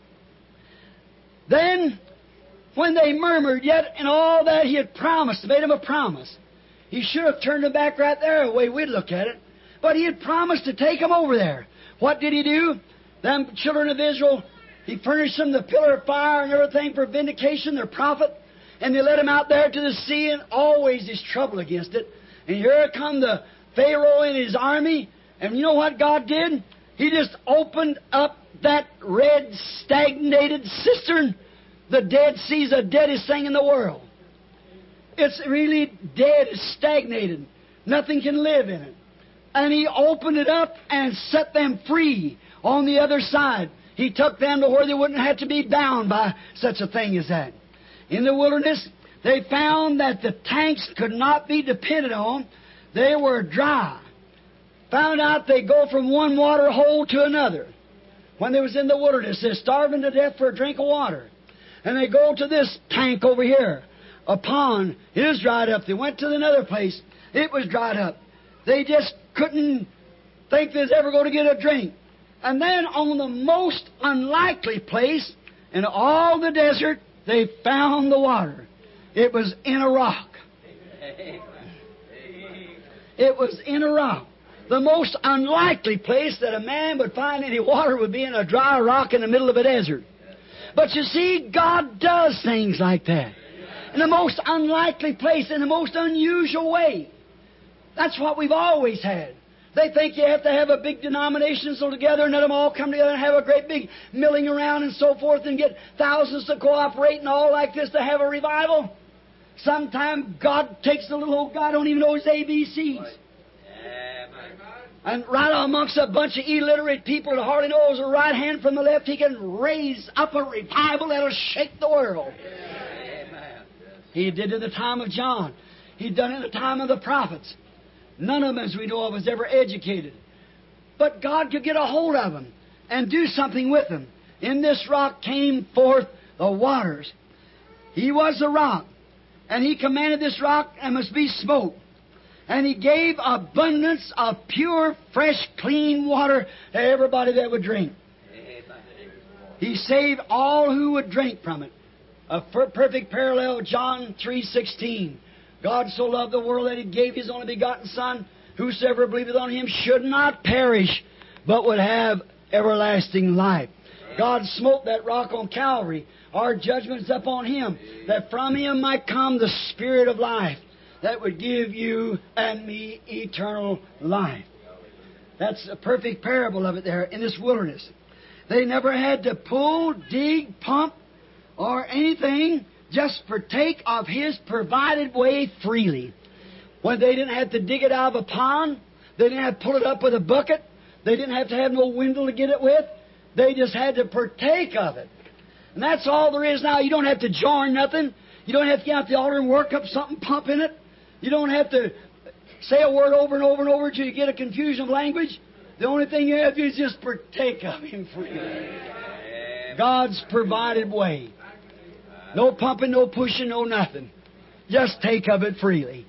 Then, when they murmured, yet in all that He had promised, made them a promise, He should have turned them back right there, the way we'd look at it. But He had promised to take them over there. What did He do? Them children of Israel, He furnished them the pillar of fire and everything for vindication, their prophet. And they led them out there to the sea, and always there's trouble against it. And here come the Pharaoh and his army. And you know what God did? He just opened up that red, stagnated cistern. The Dead Sea's the deadest thing in the world. It's really dead, it's stagnated. Nothing can live in it. And He opened it up and set them free on the other side. He took them to where they wouldn't have to be bound by such a thing as that. In the wilderness, they found that the tanks could not be depended on. They were dry. Found out they go from one water hole to another. When they was in the wilderness, they're starving to death for a drink of water. And they go to this tank over here, a pond. It is dried up. They went to another place. It was dried up. They just couldn't think they was ever going to get a drink. And then on the most unlikely place in all the desert, they found the water. It was in a rock. It was in a rock. The most unlikely place that a man would find any water would be in a dry rock in the middle of a desert. But you see, God does things like that. In the most unlikely place, in the most unusual way. That's what we've always had. They think you have to have a big denomination so together and let them all come together and have a great big milling around and so forth and get thousands to cooperate and all like this to have a revival. Sometimes God takes the little old guy, don't even know his A B Cs. And right amongst a bunch of illiterate people that hardly knows the right hand from the left, He can raise up a revival that'll shake the world. He did it in the time of John. He'd done it in the time of the prophets. None of them, as we know of, was ever educated. But God could get a hold of them and do something with them. In this rock came forth the waters. He was the rock. And He commanded this rock, and must be smoke. And He gave abundance of pure, fresh, clean water to everybody that would drink. He saved all who would drink from it. A perfect parallel, John three sixteen. God so loved the world that He gave His only begotten Son. Whosoever believeth on Him should not perish, but would have everlasting life. God smote that rock on Calvary. Our judgment's up on Him, that from Him might come the Spirit of life that would give you and me eternal life. That's a perfect parable of it there in this wilderness. They never had to pull, dig, pump, or anything. Just partake of His provided way freely. When they didn't have to dig it out of a pond, they didn't have to pull it up with a bucket, they didn't have to have no windle to get it with, they just had to partake of it. And that's all there is now. You don't have to join nothing. You don't have to get out the altar and work up something, pump in it. You don't have to say a word over and over and over until you get a confusion of language. The only thing you have to do is just partake of Him freely. God's provided way. No pumping, no pushing, no nothing. Just take of it freely.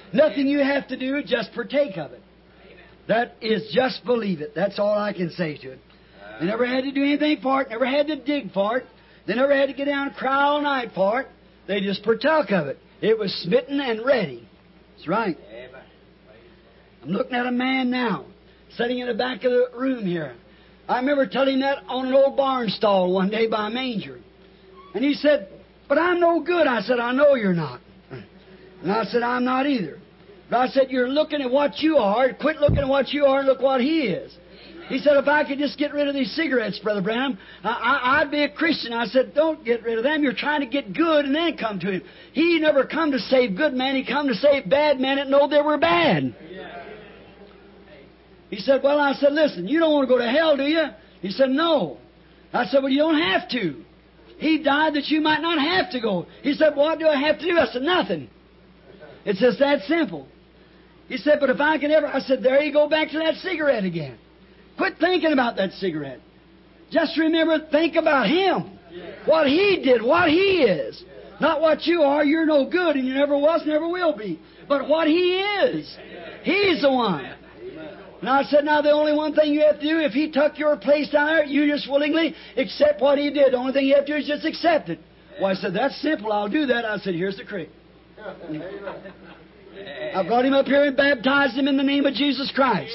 Nothing you have to do, just partake of it. That is just believe it. That's all I can say to it. They never had to do anything for it, never had to dig for it. They never had to get down and cry all night for it. They just partook of it. It was smitten and ready. That's right. I'm looking at a man now, sitting in the back of the room here. I remember telling him that on an old barn stall one day by a manger. And he said, "But I'm no good." I said, "I know you're not." And I said, "I'm not either." But I said, "You're looking at what you are. Quit looking at what you are and look what he is." He said, "If I could just get rid of these cigarettes, Brother Branham, I, I, I'd be a Christian." I said, "Don't get rid of them. You're trying to get good and then come to Him. He never come to save good men. He come to save bad men that know they were bad." He said, "Well," I said, "listen, you don't want to go to hell, do you?" He said, "No." I said, "Well, you don't have to. He died that you might not have to go." He said, "What do I have to do?" I said, "Nothing. It's just that simple." He said, "But if I can ever..." I said, "There you go back to that cigarette again. Quit thinking about that cigarette. Just remember, think about Him. What He did, what He is. Not what you are. You're no good, and you never was, never will be. But what He is. He's the one." And I said, "Now the only one thing you have to do, if He took your place down there, you just willingly accept what He did. The only thing you have to do is just accept it." Well, I said, "That's simple. I'll do that." I said, "Here's the creek." I brought him up here and baptized him in the name of Jesus Christ.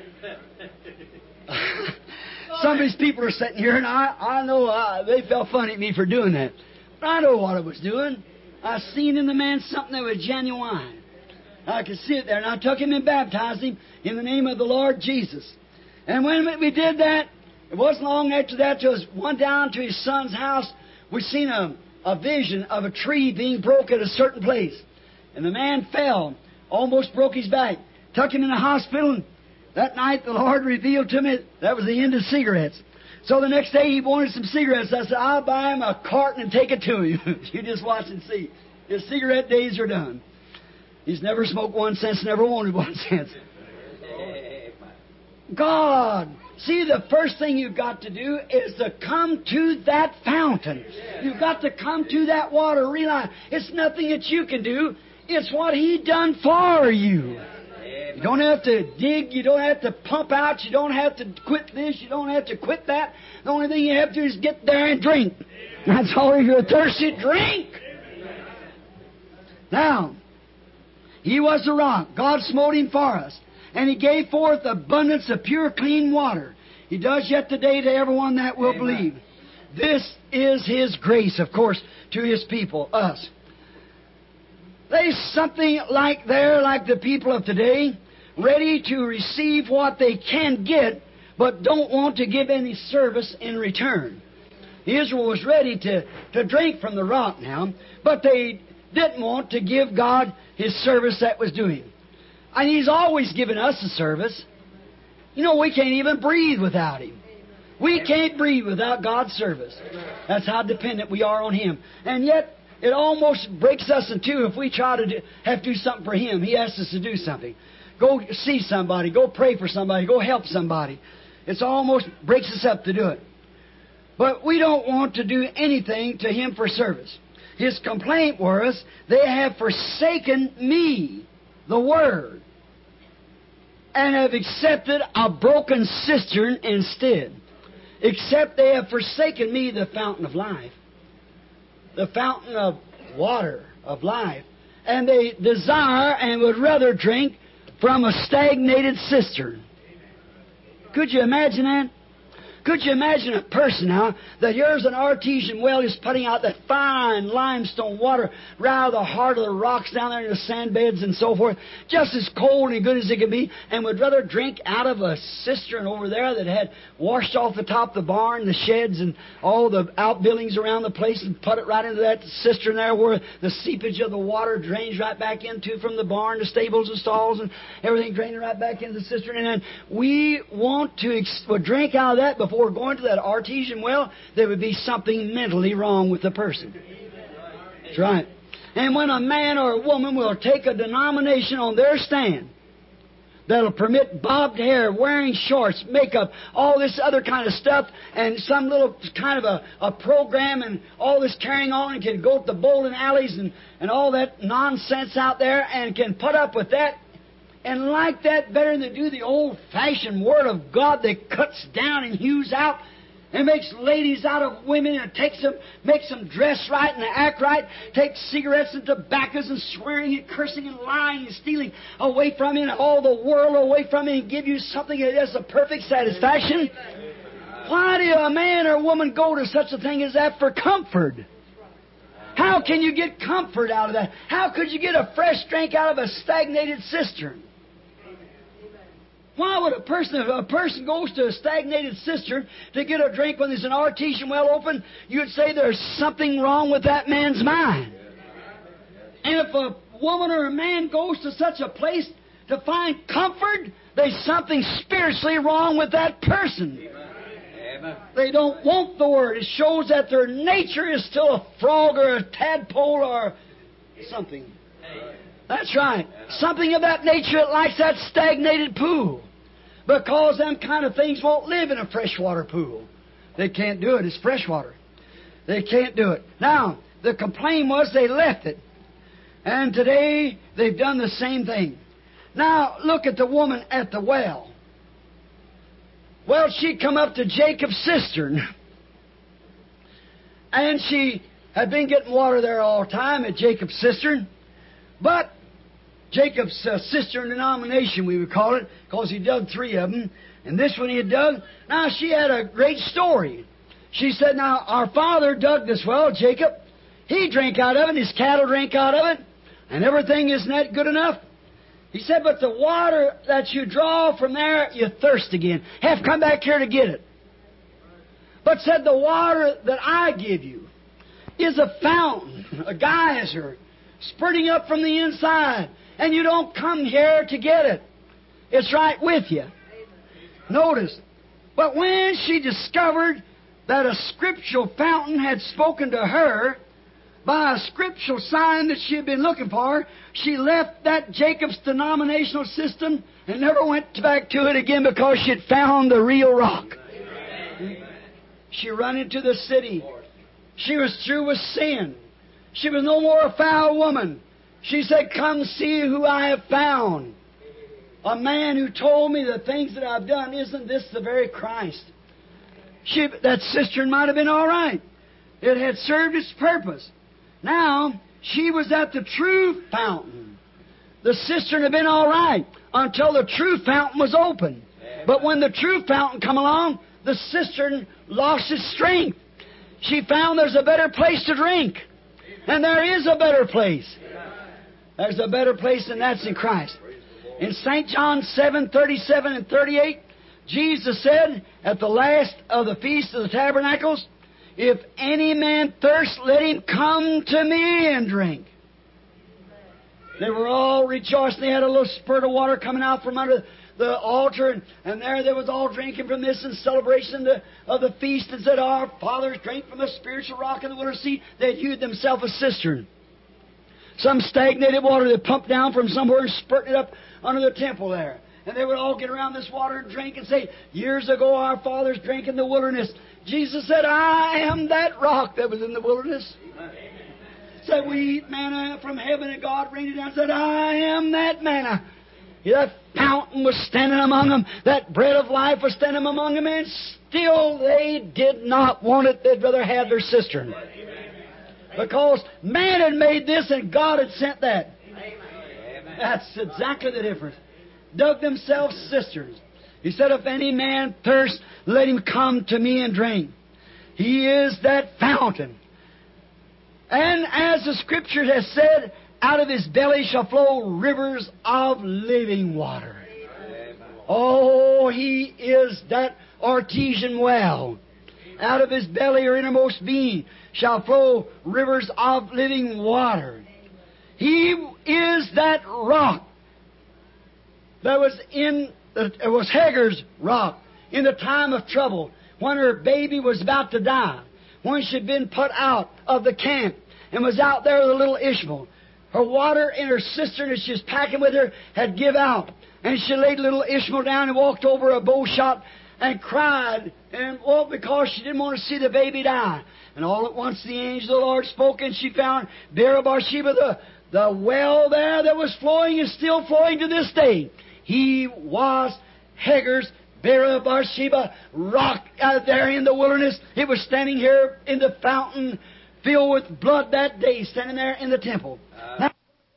Some of these people are sitting here, and I, I know uh, they felt funny at me for doing that. But I know what I was doing. I seen in the man something that was genuine. I could see it there, and I took him and baptized him in the name of the Lord Jesus. And when we did that, it wasn't long after that till we went down to his son's house. We seen a, a vision of a tree being broke at a certain place. And the man fell, almost broke his back. Took him in the hospital, and that night the Lord revealed to me that was the end of cigarettes. So the next day he wanted some cigarettes. I said, "I'll buy him a carton and take it to him." You just watch and see. His cigarette days are done. He's never smoked one since, never wanted one since. God. See, the first thing you've got to do is to come to that fountain. You've got to come to that water. Realize it's nothing that you can do. It's what He done for you. You don't have to dig. You don't have to pump out. You don't have to quit this. You don't have to quit that. The only thing you have to do is get there and drink. That's all. If you're thirsty, drink. Now, He was the rock. God smote Him for us. And He gave forth abundance of pure, clean water. He does yet today to everyone that will Amen. Believe. This is His grace, of course, to His people, us. There's something like there, like the people of today, ready to receive what they can get, but don't want to give any service in return. Israel was ready to, to drink from the rock now, but they didn't want to give God His service that was due Him. And He's always given us a service. You know, we can't even breathe without Him. We can't breathe without God's service. That's how dependent we are on Him. And yet, it almost breaks us in two if we try to do, have to do something for Him. He asks us to do something. Go see somebody. Go pray for somebody. Go help somebody. It almost breaks us up to do it. But we don't want to do anything to Him for service. His complaint was, "They have forsaken me," the Word, "and have accepted a broken cistern instead. Except they have forsaken me, the fountain of life." The fountain of water, of life. And they desire and would rather drink from a stagnated cistern. Could you imagine that? Could you imagine a person now that here's an artesian well is putting out that fine limestone water right out of the heart of the rocks down there in the sand beds and so forth, just as cold and good as it can be, and would rather drink out of a cistern over there that had washed off the top of the barn, the sheds, and all the outbuildings around the place, and put it right into that cistern there where the seepage of the water drains right back into from the barn, the stables and stalls, and everything draining right back into the cistern. And then we want to ex- well, drink out of that before going to that artesian well. There would be something mentally wrong with the person. That's right. And when a man or a woman will take a denomination on their stand, that'll permit bobbed hair, wearing shorts, makeup, all this other kind of stuff, and some little kind of a, a program and all this carrying on, and can go to the bowling alleys and, and all that nonsense out there and can put up with that and like that better than do the old-fashioned Word of God that cuts down and hews out and makes ladies out of women and takes them, makes them dress right and act right, takes cigarettes and tobaccos and swearing and cursing and lying and stealing away from you and all the world away from you and give you something that has a perfect satisfaction. Why do a man or woman go to such a thing as that for comfort? How can you get comfort out of that? How could you get a fresh drink out of a stagnated cistern? Why would a person, if a person goes to a stagnated cistern to get a drink when there's an artesian well open, you'd say there's something wrong with that man's mind. And if a woman or a man goes to such a place to find comfort, there's something spiritually wrong with that person. They don't want the Word. It shows that their nature is still a frog or a tadpole or something. That's right. Something of that nature that likes that stagnated pool. Because them kind of things won't live in a freshwater pool. They can't do it. It's freshwater. They can't do it. Now, the complaint was they left it. And today, they've done the same thing. Now, look at the woman at the well. Well, she'd come up to Jacob's cistern. And she had been getting water there all the time at Jacob's cistern. But Jacob's uh, cistern denomination, we would call it, because he dug three of them. And this one he had dug. Now, she had a great story. She said, now, our father dug this well, Jacob. He drank out of it, his cattle drank out of it, and everything isn't that good enough. He said, but the water that you draw from there, you thirst again. Have come back here to get it. But said, the water that I give you is a fountain, a geyser, spurting up from the inside. And you don't come here to get it. It's right with you. Notice. But when she discovered that a scriptural fountain had spoken to her by a scriptural sign that she had been looking for, she left that Jacob's denominational system and never went back to it again because she had found the real rock. She ran into the city. She was through with sin. She was no more a foul woman. She said, come see who I have found. A man who told me the things that I've done, isn't this the very Christ? She, that cistern might have been all right. It had served its purpose. Now, she was at the true fountain. The cistern had been all right until the true fountain was open. But when the true fountain come along, the cistern lost its strength. She found there's a better place to drink. And there is a better place. There's a better place, and that's in Christ. In Saint John seven, thirty-seven and thirty-eight, Jesus said at the last of the Feast of the Tabernacles, if any man thirst, let him come to me and drink. They were all rejoicing. They had a little spurt of water coming out from under the altar, and, and there they was all drinking from this in celebration of the, of the feast, and said, our fathers drank from the spiritual rock in the wilderness sea. They had hewed themselves a cistern. Some stagnated water they pumped down from somewhere and spurted it up under the temple there. And they would all get around this water and drink and say, years ago our fathers drank in the wilderness. Jesus said, I am that rock that was in the wilderness. Amen. Said, we eat manna from heaven, and God rained it down. Said, I am that manna. That fountain was standing among them. That bread of life was standing among them. And still they did not want it. They'd rather have their cistern. Because man had made this and God had sent that. Amen. That's exactly the difference. Dug themselves cisterns. He said, if any man thirst, let him come to me and drink. He is that fountain. And as the Scripture has said, out of his belly shall flow rivers of living water. Amen. Oh, he is that artesian well. Out of his belly or innermost being shall flow rivers of living water. He is that rock that was in, it was Hagar's rock in the time of trouble, when her baby was about to die, when she'd been put out of the camp and was out there with a little Ishmael. her water in her cistern that she was packing with her had give out. And she laid little Ishmael down and walked over a bow shot and cried, and well, because she didn't want to see the baby die. And all at once the angel of the Lord spoke, and she found Beer of Bathsheba, the, the well there that was flowing is still flowing to this day. He was Hagar's Beer of Bathsheba, rock out there in the wilderness. It was standing here in the fountain filled with blood that day, standing there in the temple. Uh,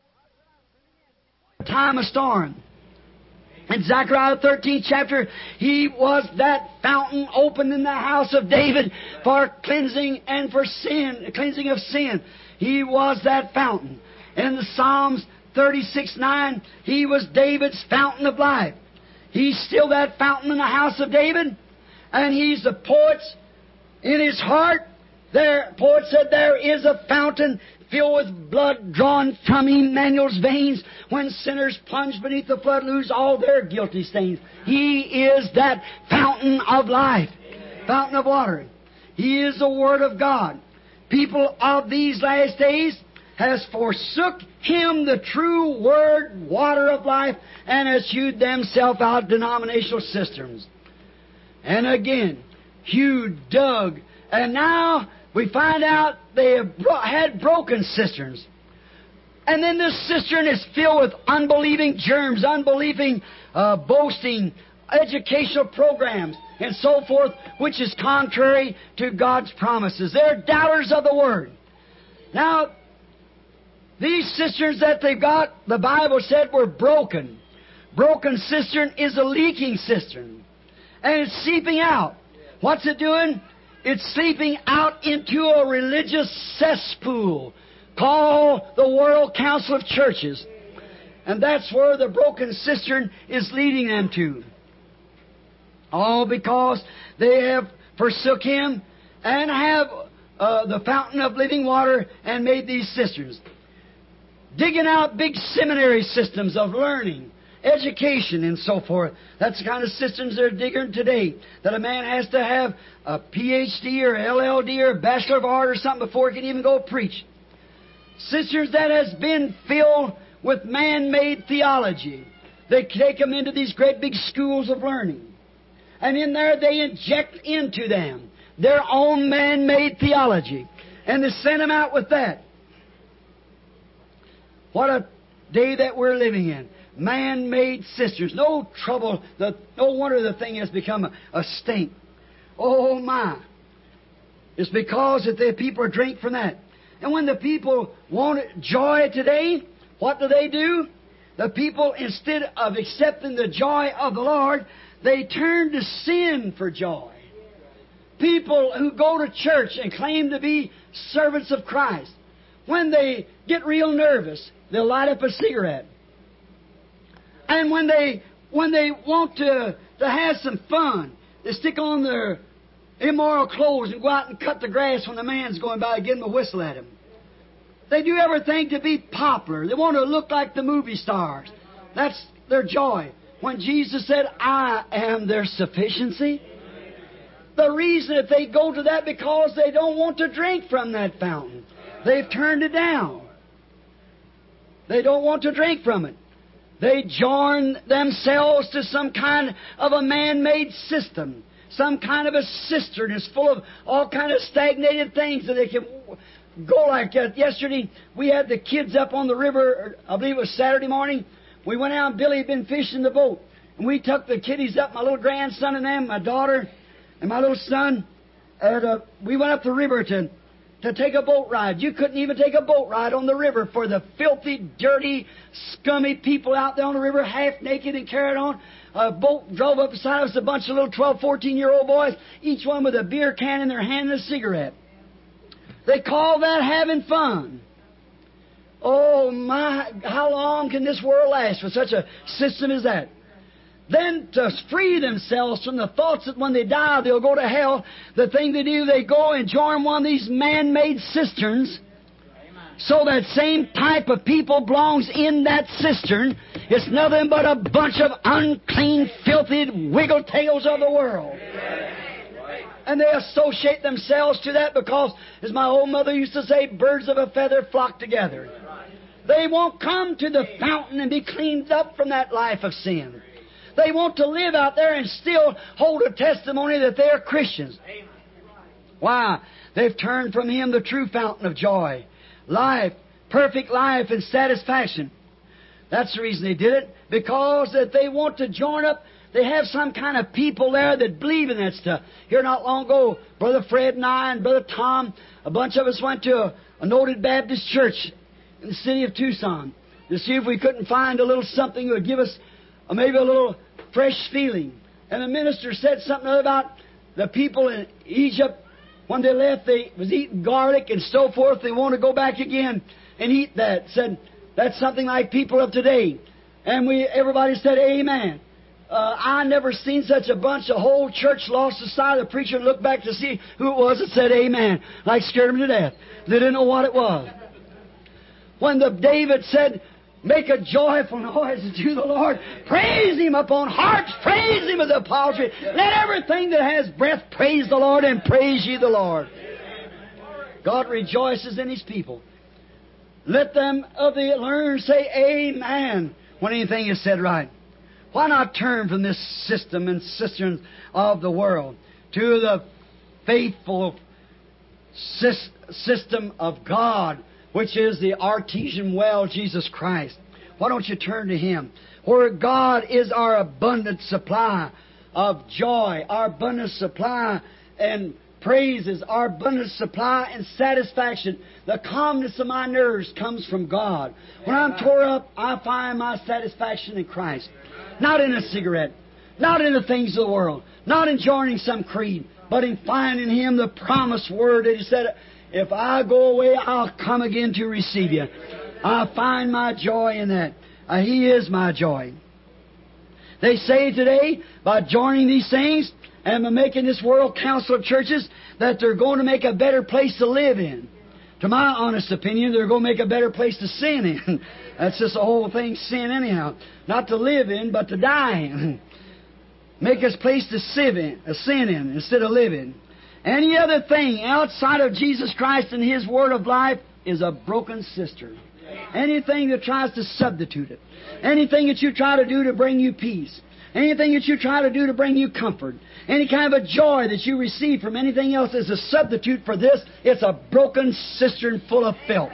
now, time of storm. In Zechariah thirteenth chapter, He was that fountain opened in the house of David for cleansing and for sin, cleansing of sin. He was that fountain. In the Psalms thirty-six nine, He was David's fountain of life. He's still that fountain in the house of David, and He's the poet's in his heart. There, poet said, there is a fountain filled with blood drawn from Emmanuel's veins. When sinners plunge beneath the flood, lose all their guilty stains. He is that fountain of life, fountain of water. He is the Word of God. People of these last days has forsook Him, the true Word, water of life, and has hewed themselves out denominational cisterns. And again, hewed, dug, and now we find out they have bro- had broken cisterns. And then this cistern is filled with unbelieving germs, unbelieving, uh, boasting, educational programs, and so forth, which is contrary to God's promises. They're doubters of the Word. Now, these cisterns that they've got, the Bible said, were broken. Broken cistern is a leaking cistern. And it's seeping out. What's it doing? It's seeping out into a religious cesspool called the World Council of Churches. And that's where the broken cistern is leading them to. All because they have forsook Him and have uh, the fountain of living water and made these cisterns. Digging out big seminary systems of learning, education, and so forth. That's the kind of systems they're digging today. That a man has to have a P H D or L L D or a Bachelor of Art or something before he can even go preach. Cisterns that has been filled with man-made theology. They take them into these great big schools of learning. And in there they inject into them their own man-made theology. And they send them out with that. What a day that we're living in. Man-made cisterns. No trouble. The, no wonder the thing has become a, a stink. Oh, my. It's because that the people drink from that. And when the people want joy today, what do they do? The people, instead of accepting the joy of the Lord, they turn to sin for joy. People who go to church and claim to be servants of Christ, when they get real nervous, they'll light up a cigarette. And when they when they want to, to have some fun, they stick on their immoral clothes and go out and cut the grass when the man's going by and give them a whistle at him. They do everything to be popular. They want to look like the movie stars. That's their joy. When Jesus said, I am their sufficiency, the reason that they go to that because they don't want to drink from that fountain. They've turned it down. They don't want to drink from it. They join themselves to some kind of a man-made system. Some kind of a cistern is full of all kind of stagnated things that they can go like that. Yesterday, we had the kids up on the river, I believe it was Saturday morning. We went out and Billy had been fishing the boat. And we took the kiddies up, my little grandson and them, my daughter and my little son. And uh, we went up the river to... to take a boat ride. You couldn't even take a boat ride on the river for the filthy, dirty, scummy people out there on the river, half naked and carried on. A boat drove up beside us, a bunch of little twelve, fourteen-year-old boys, each one with a beer can in their hand and a cigarette. They call that having fun. Oh, my, how long can this world last with such a system as that? Then to free themselves from the thoughts that when they die they'll go to hell, the thing they do, they go and join one of these man-made cisterns. So that same type of people belongs in that cistern. It's nothing but a bunch of unclean, filthy wiggle-tails of the world. And they associate themselves to that because, as my old mother used to say, birds of a feather flock together. They won't come to the fountain and be cleaned up from that life of sin. They want to live out there and still hold a testimony that they are Christians. Why? They've turned from Him, the true fountain of joy, life, perfect life and satisfaction. That's the reason they did it, because that they want to join up. They have some kind of people there that believe in that stuff. Here not long ago, Brother Fred and I and Brother Tom, a bunch of us went to a, a noted Baptist church in the city of Tucson to see if we couldn't find a little something that would give us uh, maybe a little fresh feeling. And the minister said something about the people in Egypt, when they left, they was eating garlic and so forth. They want to go back again and eat that. Said, that's something like people of today. And we, everybody said, amen. Uh, I never seen such a bunch. The whole church lost the sight of the preacher and looked back to see who it was that said amen. Like scared them to death. They didn't know what it was. When the David said, make a joyful noise to the Lord. Praise Him upon harps. Praise Him with the psaltery. Let everything that has breath praise the Lord, and praise ye the Lord. God rejoices in His people. Let them of the learned say amen when anything is said right. Why not turn from this system and cisterns of the world to the faithful system of God, which is the artesian well, Jesus Christ? Why don't you turn to Him? Where God is our abundant supply of joy, our abundant supply and praises, our abundant supply and satisfaction. The calmness of my nerves comes from God. When I'm tore up, I find my satisfaction in Christ. Not in a cigarette, not in the things of the world, not in joining some creed, but in finding Him, the promised Word that He said, if I go away, I'll come again to receive you. I find my joy in that. Uh, he is my joy. They say today, by joining these things and by making this World Council of Churches, that they're going to make a better place to live in. To my honest opinion, they're going to make a better place to sin in. That's just the whole thing, sin anyhow. Not to live in, but to die in. Make us a place to sin in, a sin in instead of live in. Any other thing outside of Jesus Christ and His Word of life is a broken cistern. Anything that tries to substitute it. Anything that you try to do to bring you peace. Anything that you try to do to bring you comfort. Any kind of a joy that you receive from anything else is a substitute for this. It's a broken cistern full of filth.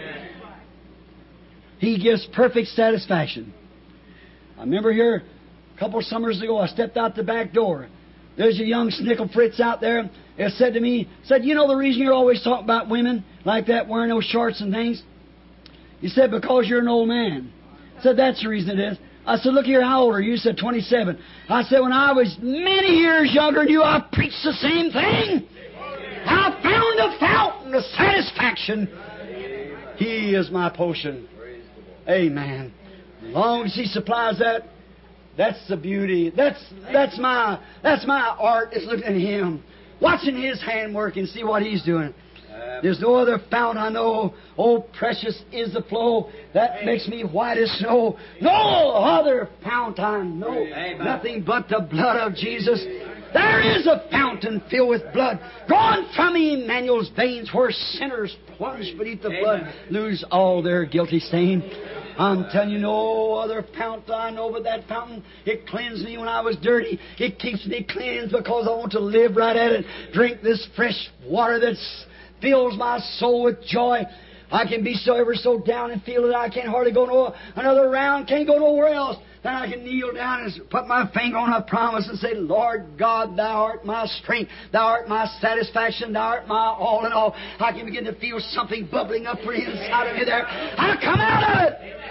He gives perfect satisfaction. I remember here a couple of summers ago, I stepped out the back door. There's a young snickle Fritz out there that said to me, said, you know the reason you're always talking about women like that, wearing those shorts and things? He said, because you're an old man. I said, that's the reason it is. I said, look here, how old are you? You said, twenty-seven. I said, when I was many years younger than you, I preached the same thing. I found a fountain of satisfaction. He is my potion. Amen. As long as He supplies that, that's the beauty. That's that's my that's my art is looking at Him, watching His handwork and see what He's doing. There's no other fount I know. Oh, precious is the flow that makes me white as snow. No other fount I know. Nothing but the blood of Jesus. There is a fountain filled with blood, drawn from Emmanuel's veins, where sinners plunge beneath the blood, lose all their guilty stain. I'm telling you, no other fount I know but that fountain. It cleansed me when I was dirty. It keeps me cleansed because I want to live right at it. Drink this fresh water that fills my soul with joy. I can be so ever so down and feel that I can't hardly go no another round, can't go nowhere else. Then I can kneel down and put my finger on a promise and say, Lord God, Thou art my strength. Thou art my satisfaction. Thou art my all in all. I can begin to feel something bubbling up from the inside of me there. I come out of it.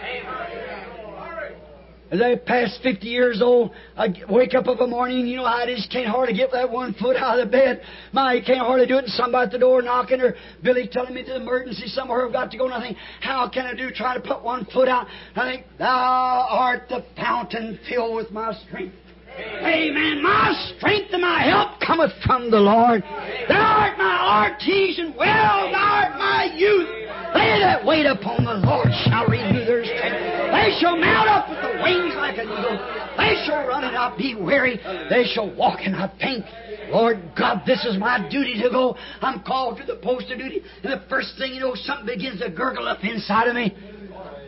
As I pass fifty years old, I wake up of a morning, you know how it is, can't hardly get that one foot out of the bed. My, you can't hardly do it, and somebody at the door knocking, or Billy telling me to the emergency somewhere I've got to go, and I think, how can I do, try to put one foot out? I think, Thou art the fountain filled with my strength. Amen. My strength and my help cometh from the Lord. Thou art my artesian well, Thou art my youth. They that wait upon the Lord shall renew their strength. They shall mount up with the wings like an eagle. They shall run and not be weary. They shall walk and not faint. Lord God, this is my duty to go. I'm called to the post of duty. And the first thing you know, something begins to gurgle up inside of me.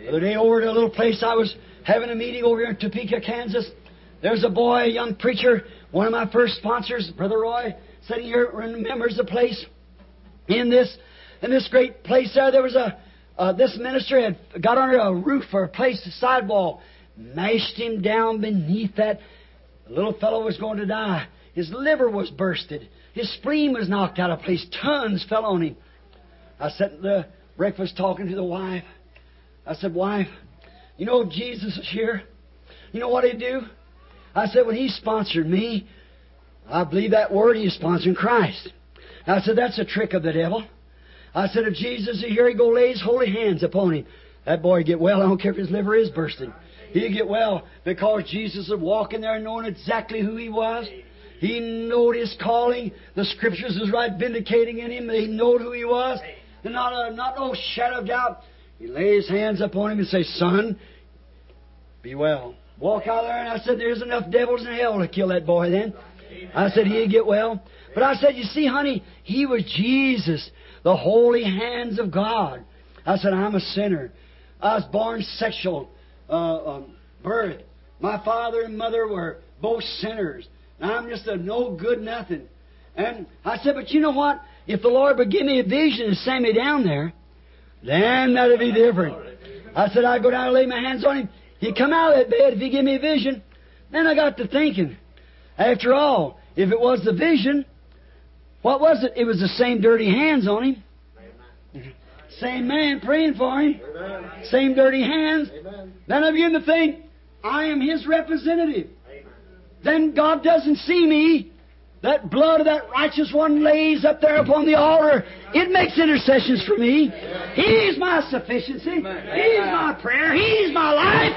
The other day over at a little place I was having a meeting over here in Topeka, Kansas. There's a boy, a young preacher, one of my first sponsors, Brother Roy, sitting here, remembers the place. In this, in this great place there, there was a, uh, this minister had got under a roof or a place, a sidewall, mashed him down beneath that. The little fellow was going to die. His liver was bursted. His spleen was knocked out of place. Tons fell on him. I sat at the breakfast talking to the wife. I said, wife, you know Jesus is here. You know what he'd do? I said, when he sponsored me, I believe that word, he is sponsoring Christ. I said, that's a trick of the devil. I said, if Jesus is here, he'd go lay his holy hands upon him. That boy would get well. I don't care if his liver is bursted. He'd get well because Jesus would walk in there knowing exactly who he was. He knowed his calling. The Scriptures was right vindicating in him. He knowed who he was. And not, a, not no shadow of doubt. He lay his hands upon him and say, son, be well. Walk out there, and I said, there's enough devils in hell to kill that boy then. I said, he'd get well. But I said, you see, honey, he was Jesus, the holy hands of God. I said, I'm a sinner. I was born sexual uh, um, birth. My father and mother were both sinners. And I'm just a no good nothing. And I said, but you know what? If the Lord would give me a vision and send me down there, then that'd be different. I said, I'd go down and lay my hands on him. He'd come out of that bed if he give me a vision. Then I got to thinking, after all, if it was the vision, what was it? It was the same dirty hands on him. Amen. Same man praying for him. Amen. Same dirty hands. Amen. Then I begin to think, I am his representative. Amen. Then God doesn't see me. That blood of that righteous one lays up there upon the altar. It makes intercessions for me. Amen. He's my sufficiency. Amen. He's my prayer. He's my life.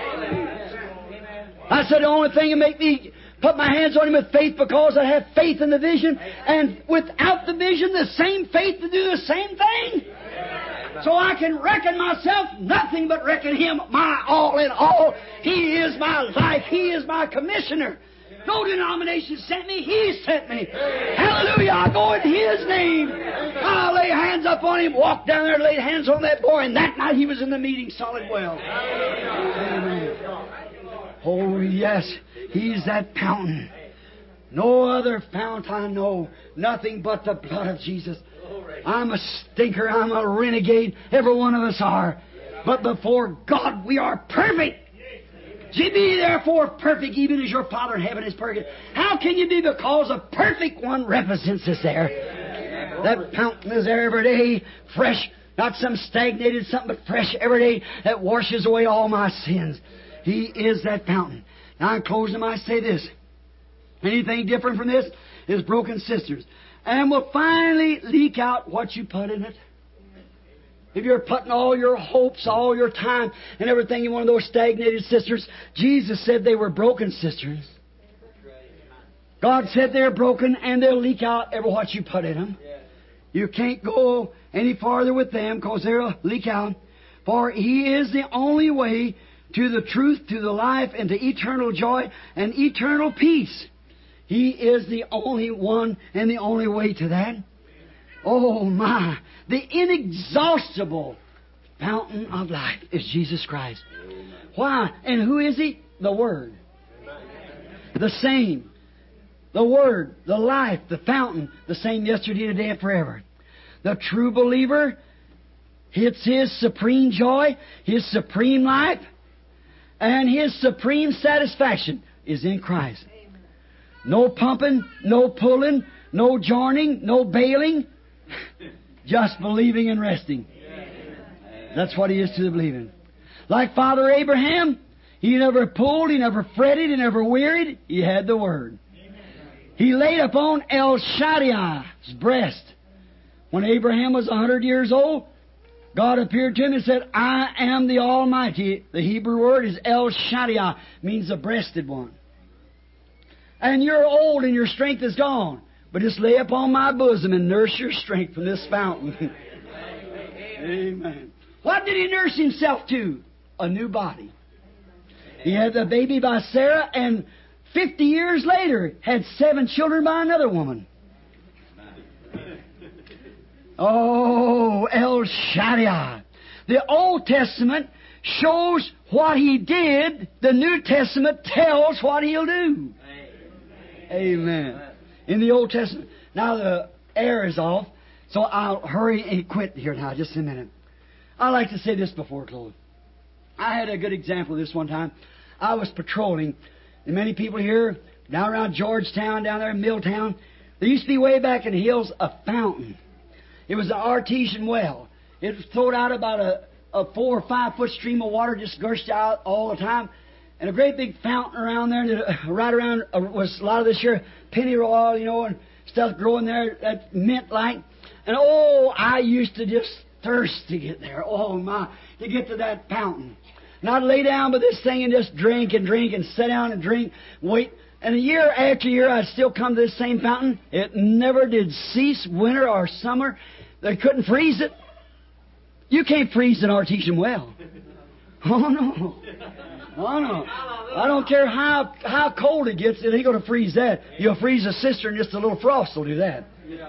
Amen. I said the only thing that make me put my hands on him with faith because I have faith in the vision. And without the vision, the same faith to do the same thing. So I can reckon myself nothing but reckon him my all in all. He is my life. He is my commissioner. No denomination sent me. He sent me. Hallelujah. I go in his name. I lay hands up on him, walk down there and lay hands on that boy. And that night he was in the meeting solid well. Amen. Oh, yes. He's that fountain. No other fount I know. Nothing but the blood of Jesus. I'm a stinker. I'm a renegade. Every one of us are. But before God, we are perfect. Be therefore perfect, even as your Father in heaven is perfect. How can you be? Because a perfect one represents us there. That fountain is there every day, fresh. Not some stagnated something, but fresh every day that washes away all my sins. He is that fountain. Now, in closing, I say this. Anything different from this is broken cisterns. And will finally leak out what you put in it. If you're putting all your hopes, all your time, and everything in one of those stagnated cisterns, Jesus said they were broken cisterns. God said they're broken and they'll leak out every what you put in them. You can't go any farther with them because they'll leak out. For He is the only way to the truth, to the life, and to eternal joy and eternal peace. He is the only one and the only way to that. Oh my! The inexhaustible fountain of life is Jesus Christ. Amen. Why? And who is He? The Word. Amen. The same. The Word, the life, the fountain, the same yesterday, today, and forever. The true believer, it's his supreme joy, his supreme life, and his supreme satisfaction is in Christ. Amen. No pumping, no pulling, no joining, no bailing. Just believing and resting. That's what he is to the believing. Like Father Abraham, he never pulled, he never fretted, he never wearied. He had the Word. He laid upon El Shaddai's breast. When Abraham was a hundred years old, God appeared to him and said, I am the Almighty. The Hebrew word is El Shaddai, means the breasted one. And you're old and your strength is gone. But just lay upon my bosom and nurse your strength from this fountain. Amen. What did he nurse himself to? A new body. He had the baby by Sarah, and fifty years later had seven children by another woman. Oh, El Shaddai. The Old Testament shows what He did, the New Testament tells what He'll do. Amen. Amen. In the Old Testament. Now the air is off, so I'll hurry and quit here now, just a minute. I like to say this before close. I had a good example of this one time. I was patrolling, and many people here, down around Georgetown, down there in Milltown, there used to be way back in the hills a fountain. It was an artesian well. It flowed out about a, a four or five foot stream of water, just gushed out all the time. And a great big fountain around there, that, uh, right around uh, was a lot of this here pennyroyal, you know, and stuff growing there that mint like. And oh, I used to just thirst to get there. Oh my, to get to that fountain. And I'd lay down by this thing and just drink and drink and sit down and drink, wait. And a year after year, I'd still come to this same fountain. It never did cease, winter or summer. They couldn't freeze it. You can't freeze an artesian well. Oh no. Oh no. I don't care how how cold it gets, it ain't going to freeze that. You'll freeze a cistern, just a little frost will do that.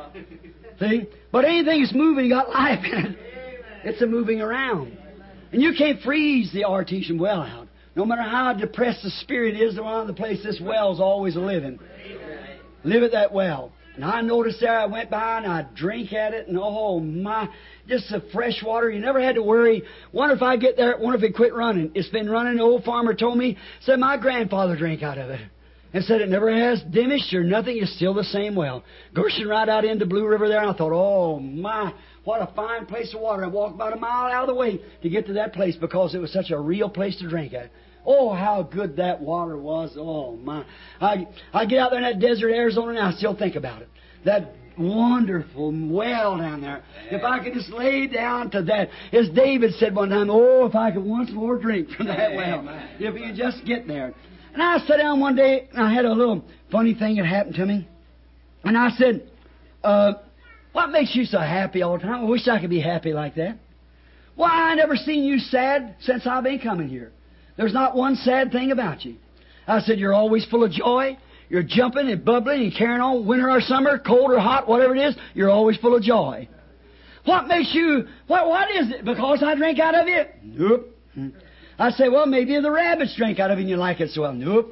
See? But anything that's moving, got life in it. It's a moving around. And you can't freeze the artesian well out. No matter how depressed the spirit is, around the place this well's always living. Live at that well. And I noticed there, I went by and I drink at it, and oh my, just the fresh water. You never had to worry. Wonder if I get there, wonder if it quit running. It's been running. The old farmer told me, said my grandfather drank out of it. And said it never has diminished or nothing. It's still the same well. Gushing right out into Blue River there, and I thought, oh my, what a fine place of water. I walked about a mile out of the way to get to that place because it was such a real place to drink at. Oh, how good that water was. Oh, my. I, I get out there in that desert Arizona and I still think about it. That wonderful well down there. If I could just lay down to that. As David said one time, oh, if I could once more drink from that well. If you just get there. And I sat down one day and I had a little funny thing that happened to me. And I said, uh, what makes you so happy all the time? I wish I could be happy like that. Why, I never seen you sad since I've been coming here. There's not one sad thing about you. I said, you're always full of joy. You're jumping and bubbling and carrying on, winter or summer, cold or hot, whatever it is, you're always full of joy. What makes you, what, what is it? Because I drink out of it? Nope. I say, well, maybe the rabbits drink out of it and you like it so well. Nope.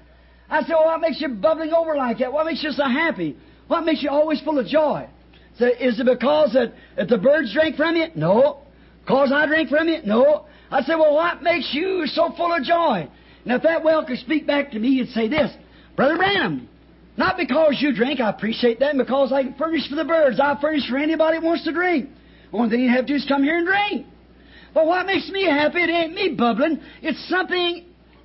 I say, well, what makes you bubbling over like that? What makes you so happy? What makes you always full of joy? So is it because that, that the birds drink from you? No. Because I drink from you? No. I say, well, what makes you so full of joy? And if that well could speak back to me, you'd say this, Brother Branham, not because you drink, I appreciate that, and because I can furnish for the birds, I furnish for anybody who wants to drink. The only thing you have to do is come here and drink. But what makes me happy, it ain't me bubbling, it's something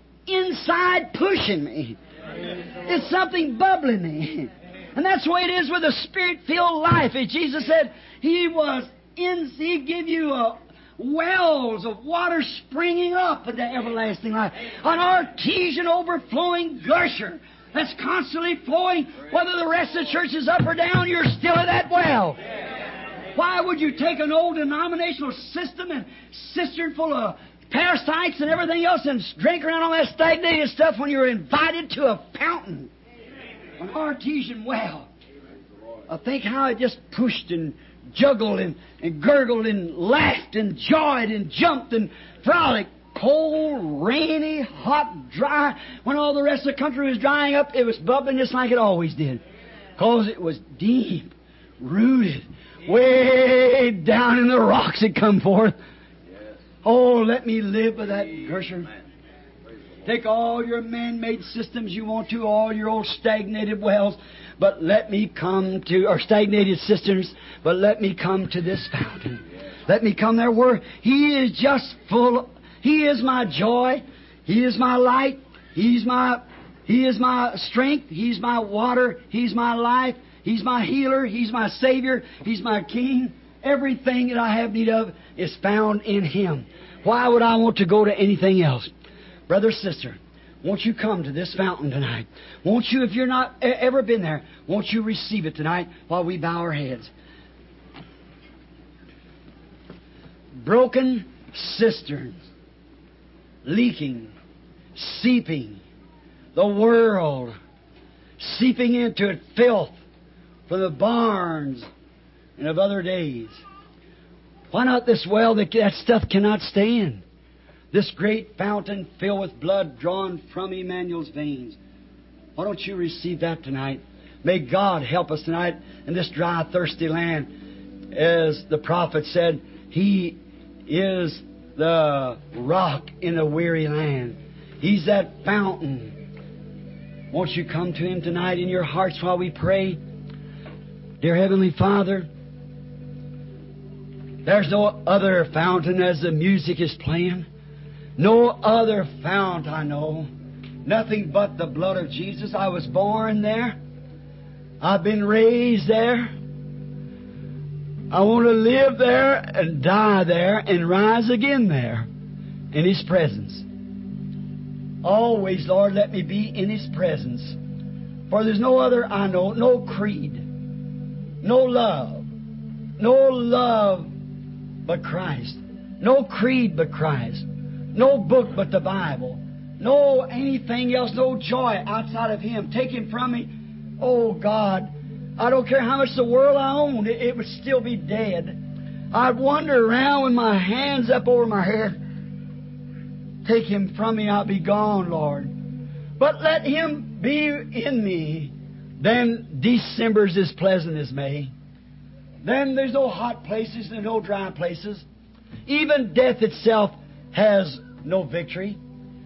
inside pushing me. It's something bubbling me. And that's the way it is with a Spirit-filled life. As Jesus said, He was in, He give you a wells of water springing up into everlasting life. An artesian overflowing gusher that's constantly flowing. Whether the rest of the church is up or down, you're still at that well. Why would you take an old denominational system and cistern full of parasites and everything else and drink around all that stagnated stuff when you're invited to a fountain? An artesian well. I think how it just pushed and juggled and, and gurgled and laughed and joyed and jumped and frolicked. Cold, rainy, hot, dry. When all the rest of the country was drying up, it was bubbling just like it always did. Because it was deep, rooted, way down in the rocks it come forth. Oh, let me live by that gusher. Take all your man-made systems you want to, all your old stagnated wells, but let me come to, or stagnated cisterns, but let me come to this fountain. Let me come there where He is just full. He is my joy. He is my light. He's my, He is my strength. He's my water. He's my life. He's my healer. He's my Savior. He's my King. Everything that I have need of is found in Him. Why would I want to go to anything else? Brother, sister, won't you come to this fountain tonight? Won't you, if you're not ever been there, won't you receive it tonight while we bow our heads? Broken cisterns, leaking, seeping, the world seeping into it, filth from the barns and of other days. Why not this well that that stuff cannot stay in? this great fountain filled with blood drawn from Emmanuel's veins. Why don't you receive that tonight? May God help us tonight in this dry, thirsty land. As the prophet said, He is the rock in a weary land. He's that fountain. Won't you come to Him tonight in your hearts while we pray? Dear Heavenly Father, there's no other fountain as the music is playing. No other fount I know. Nothing but the blood of Jesus. I was born there. I've been raised there. I want to live there and die there and rise again there in His presence. Always, Lord, let me be in His presence. For there's no other I know, no creed, no love, no love but Christ, no creed but Christ, no book but the Bible, no anything else, no joy outside of Him. Take Him from me. Oh, God, I don't care how much the world I owned, it, it would still be dead. I'd wander around with my hands up over my head. Take Him from me, I'll be gone, Lord. But let Him be in me. Then December's as pleasant as May. Then there's no hot places and no dry places. Even death itself has no victory.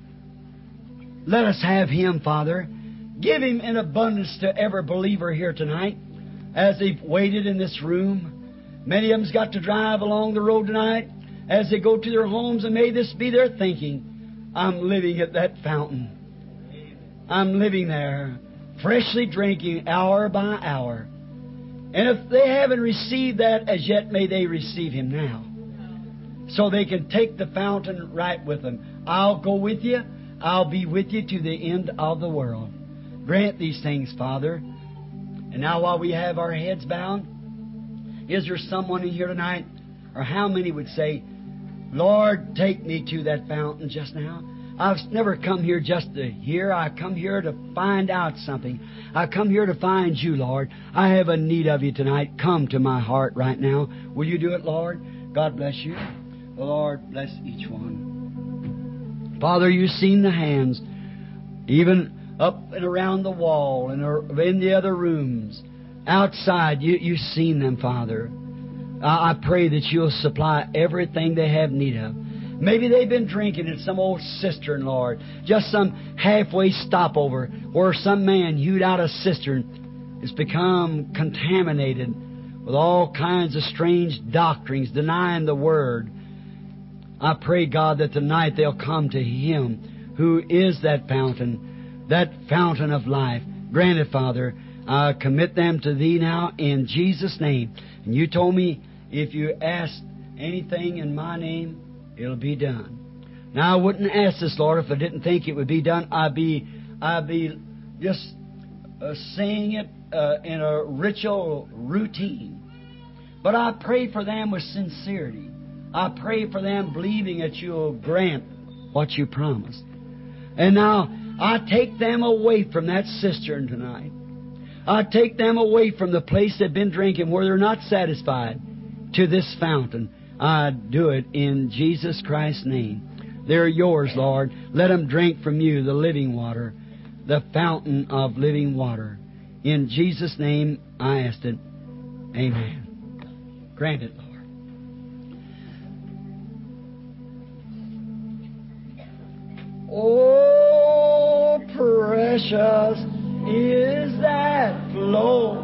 Let us have Him, Father. Give Him in abundance to every believer here tonight as they've waited in this room. Many of them's got to drive along the road tonight as they go to their homes, and may this be their thinking. I'm living at that fountain. I'm living there, freshly drinking hour by hour. And if they haven't received that as yet, may they receive Him now, so they can take the fountain right with them. I'll go with you. I'll be with you to the end of the world. Grant these things, Father. And now while we have our heads bowed, is there someone in here tonight, or how many would say, Lord, take me to that fountain just now? I've never come here just to hear. I come here to find out something. I come here to find You, Lord. I have a need of You tonight. Come to my heart right now. Will You do it, Lord? God bless you. The Lord bless each one. Father, You've seen the hands, even up and around the wall and in the other rooms. Outside, you, You've seen them, Father. I, I pray that You'll supply everything they have need of. Maybe they've been drinking in some old cistern, Lord. Just some halfway stopover where some man hewed out a cistern. It's become contaminated with all kinds of strange doctrines, denying the Word. I pray, God, that tonight they'll come to Him who is that fountain, that fountain of life. Grant it, Father. I commit them to Thee now in Jesus' name. And You told me if you ask anything in My name, it'll be done. Now, I wouldn't ask this, Lord, if I didn't think it would be done. I'd be, I'd be just uh, saying it uh, in a ritual routine. But I pray for them with sincerity. I pray for them believing that You'll grant what You promised. And now, I take them away from that cistern tonight. I take them away from the place they've been drinking where they're not satisfied to this fountain. I do it in Jesus Christ's name. They're Yours, Lord. Let them drink from You, the living water, the fountain of living water. In Jesus' name I asked it. Amen. Grant it, Lord. Oh, precious is that flow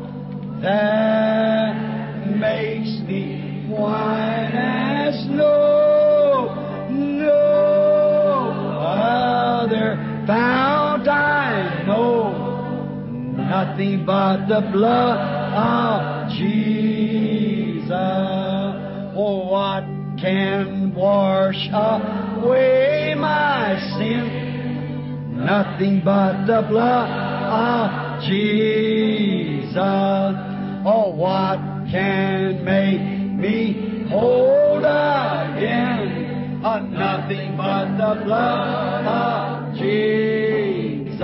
that makes me white as snow. No other fount I know, nothing but the blood of Jesus. Oh, what can wash away my sin? Nothing but the blood of Jesus. Oh, what can make me whole again? Uh, nothing but the blood of Jesus.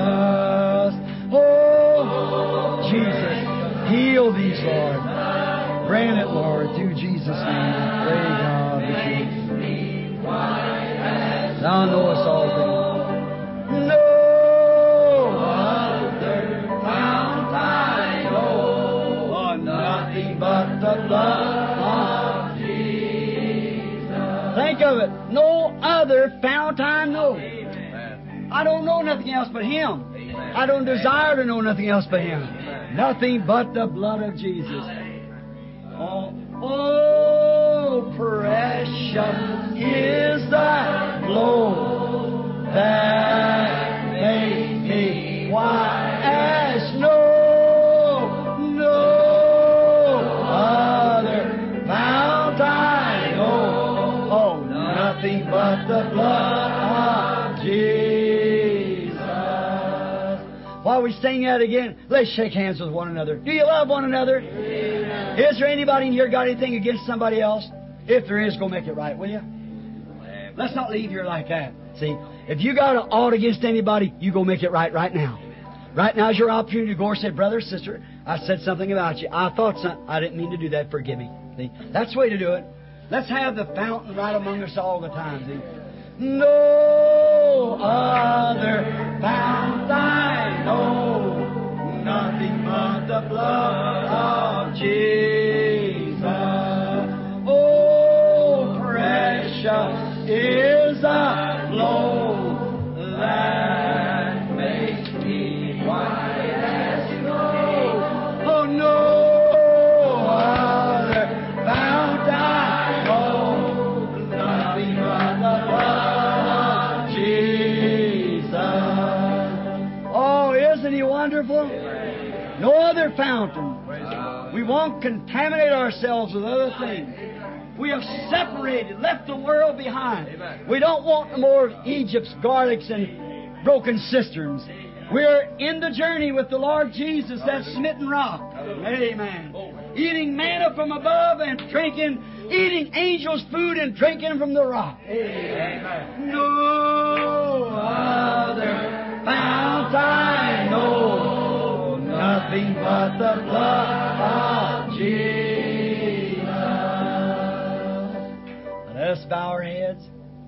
Oh, Jesus, heal these, Lord. Grant it, Lord, through Jesus' name. Pray God. Thou knowest all things. No other fount I know, oh, nothing but the blood of Jesus. Think of it. No other fount I know. I don't know nothing else but Him. I don't desire to know nothing else but Him. Nothing but the blood of Jesus. Oh, oh, precious is the blow that made me white as snow. No other fount I know. Oh, nothing but the blood of Jesus. While we sing that again, let's shake hands with one another. Do you love one another? Amen. Is there anybody in here got anything against somebody else? If there is, go make it right, will you? Let's not leave here like that. See, if you got an ought against anybody, you go make it right right now. Right now is your opportunity to go and say, brother, sister, I said something about you. I thought something. I didn't mean to do that. Forgive me. See, that's the way to do it. Let's have the fountain right among us all the time. See? No other fount I know, nothing but the blood of Jesus. Oh, precious is the blow that makes me white as snow. Oh, no other fount I know, nothing but the blood of Jesus. Oh, isn't He wonderful? No other fountain. We won't contaminate ourselves with other things. We have separated, left the world behind. We don't want no more of Egypt's garlics and broken cisterns. We're in the journey with the Lord Jesus, that smitten rock. Amen. Eating manna from above and drinking, eating angels' food and drinking from the rock. Amen. No other fount I know, nothing but the blood of Jesus. Let us bow our heads,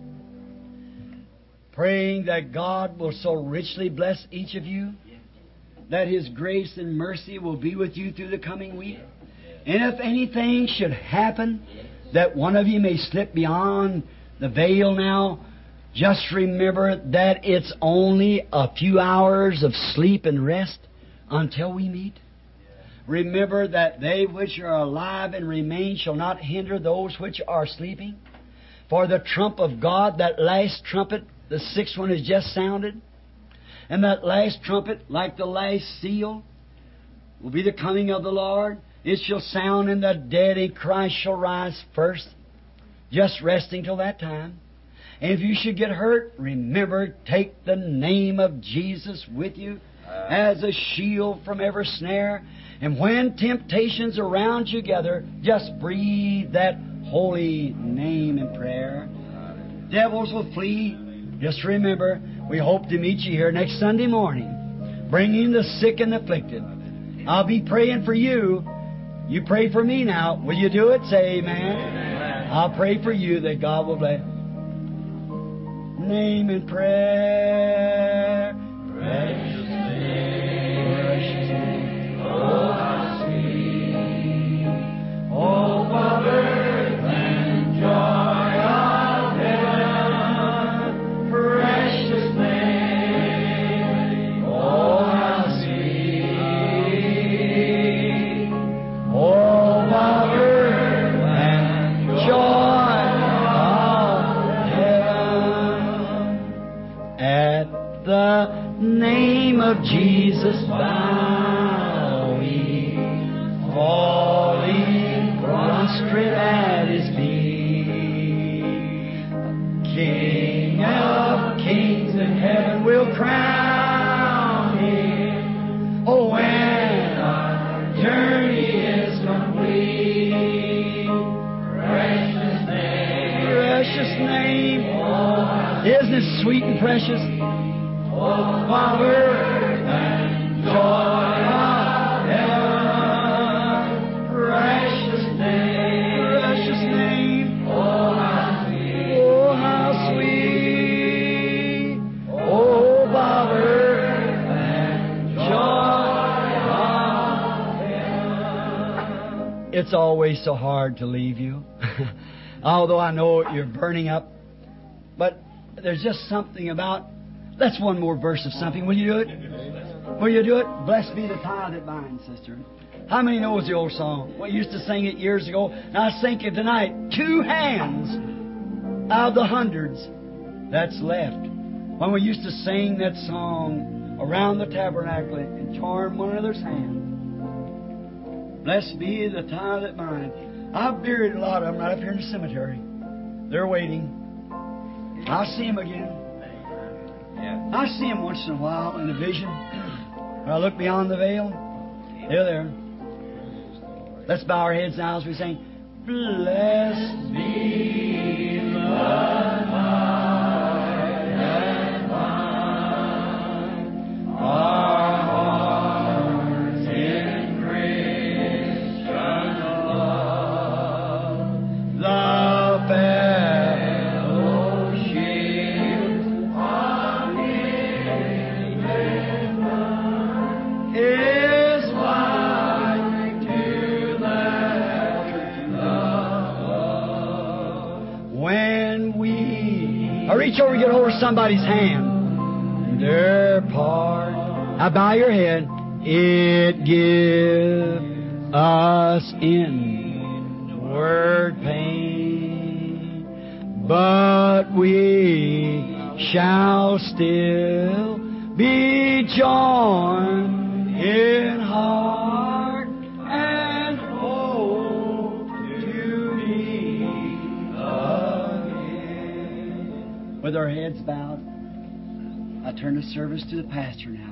praying that God will so richly bless each of you, that His grace and mercy will be with you through the coming week. And if anything should happen that one of you may slip beyond the veil now, just remember that it's only a few hours of sleep and rest until we meet. Remember that they which are alive and remain shall not hinder those which are sleeping. For the trump of God, that last trumpet, the sixth one has just sounded. And that last trumpet, like the last seal, will be the coming of the Lord. It shall sound, and the dead in Christ shall rise first. Just resting till that time. And if you should get hurt, remember, take the name of Jesus with you as a shield from every snare. And when temptations around you gather, just breathe that holy name in prayer. Devils will flee. Just remember, we hope to meet you here next Sunday morning, bringing the sick and afflicted. I'll be praying for you. You pray for me now. Will you do it? Say amen. Amen. I'll pray for you that God will bless. Name in prayer. Precious name. Precious name. Oh, how sweet. Oh, what earth and joy of heaven. Precious name. Oh, how sweet. Oh, what earth and joy of heaven. At the name of Jesus bowing, falling prostrate at His feet. King of kings in heaven will crown Him. Oh, when our journey is complete, precious name, precious name. Oh, isn't it sweet and precious? Oh, what earth and joy of heaven, precious name, precious name. Oh, how sweet, oh, how sweet. it's always so hard to leave you. Although I know you're burning up. But there's just something about... That's one more verse of something. Will you do it? Will you do it? Blessed be the tie that binds, sister. How many knows the old song? We used to sing it years ago. Now I sing it tonight. Two hands out of the hundreds that's left. When we used to sing that song around the tabernacle and charm one another's hand. Blessed be the tie that binds. I've buried a lot of them right up here in the cemetery. They're waiting. I'll see them again. I see them once in a while in a vision. When I look beyond the veil, they're there. Let's bow our heads now as we sing. Blessed be the tie that binds our hearts in Christian love. The fellowship of heaven is like to when we I reach over and get hold of somebody's hand. Their part. Now bow your head. It give us inward pain, but we shall still be joined in heart and hope to meet again. With our heads bowed, I turn the service to the pastor now.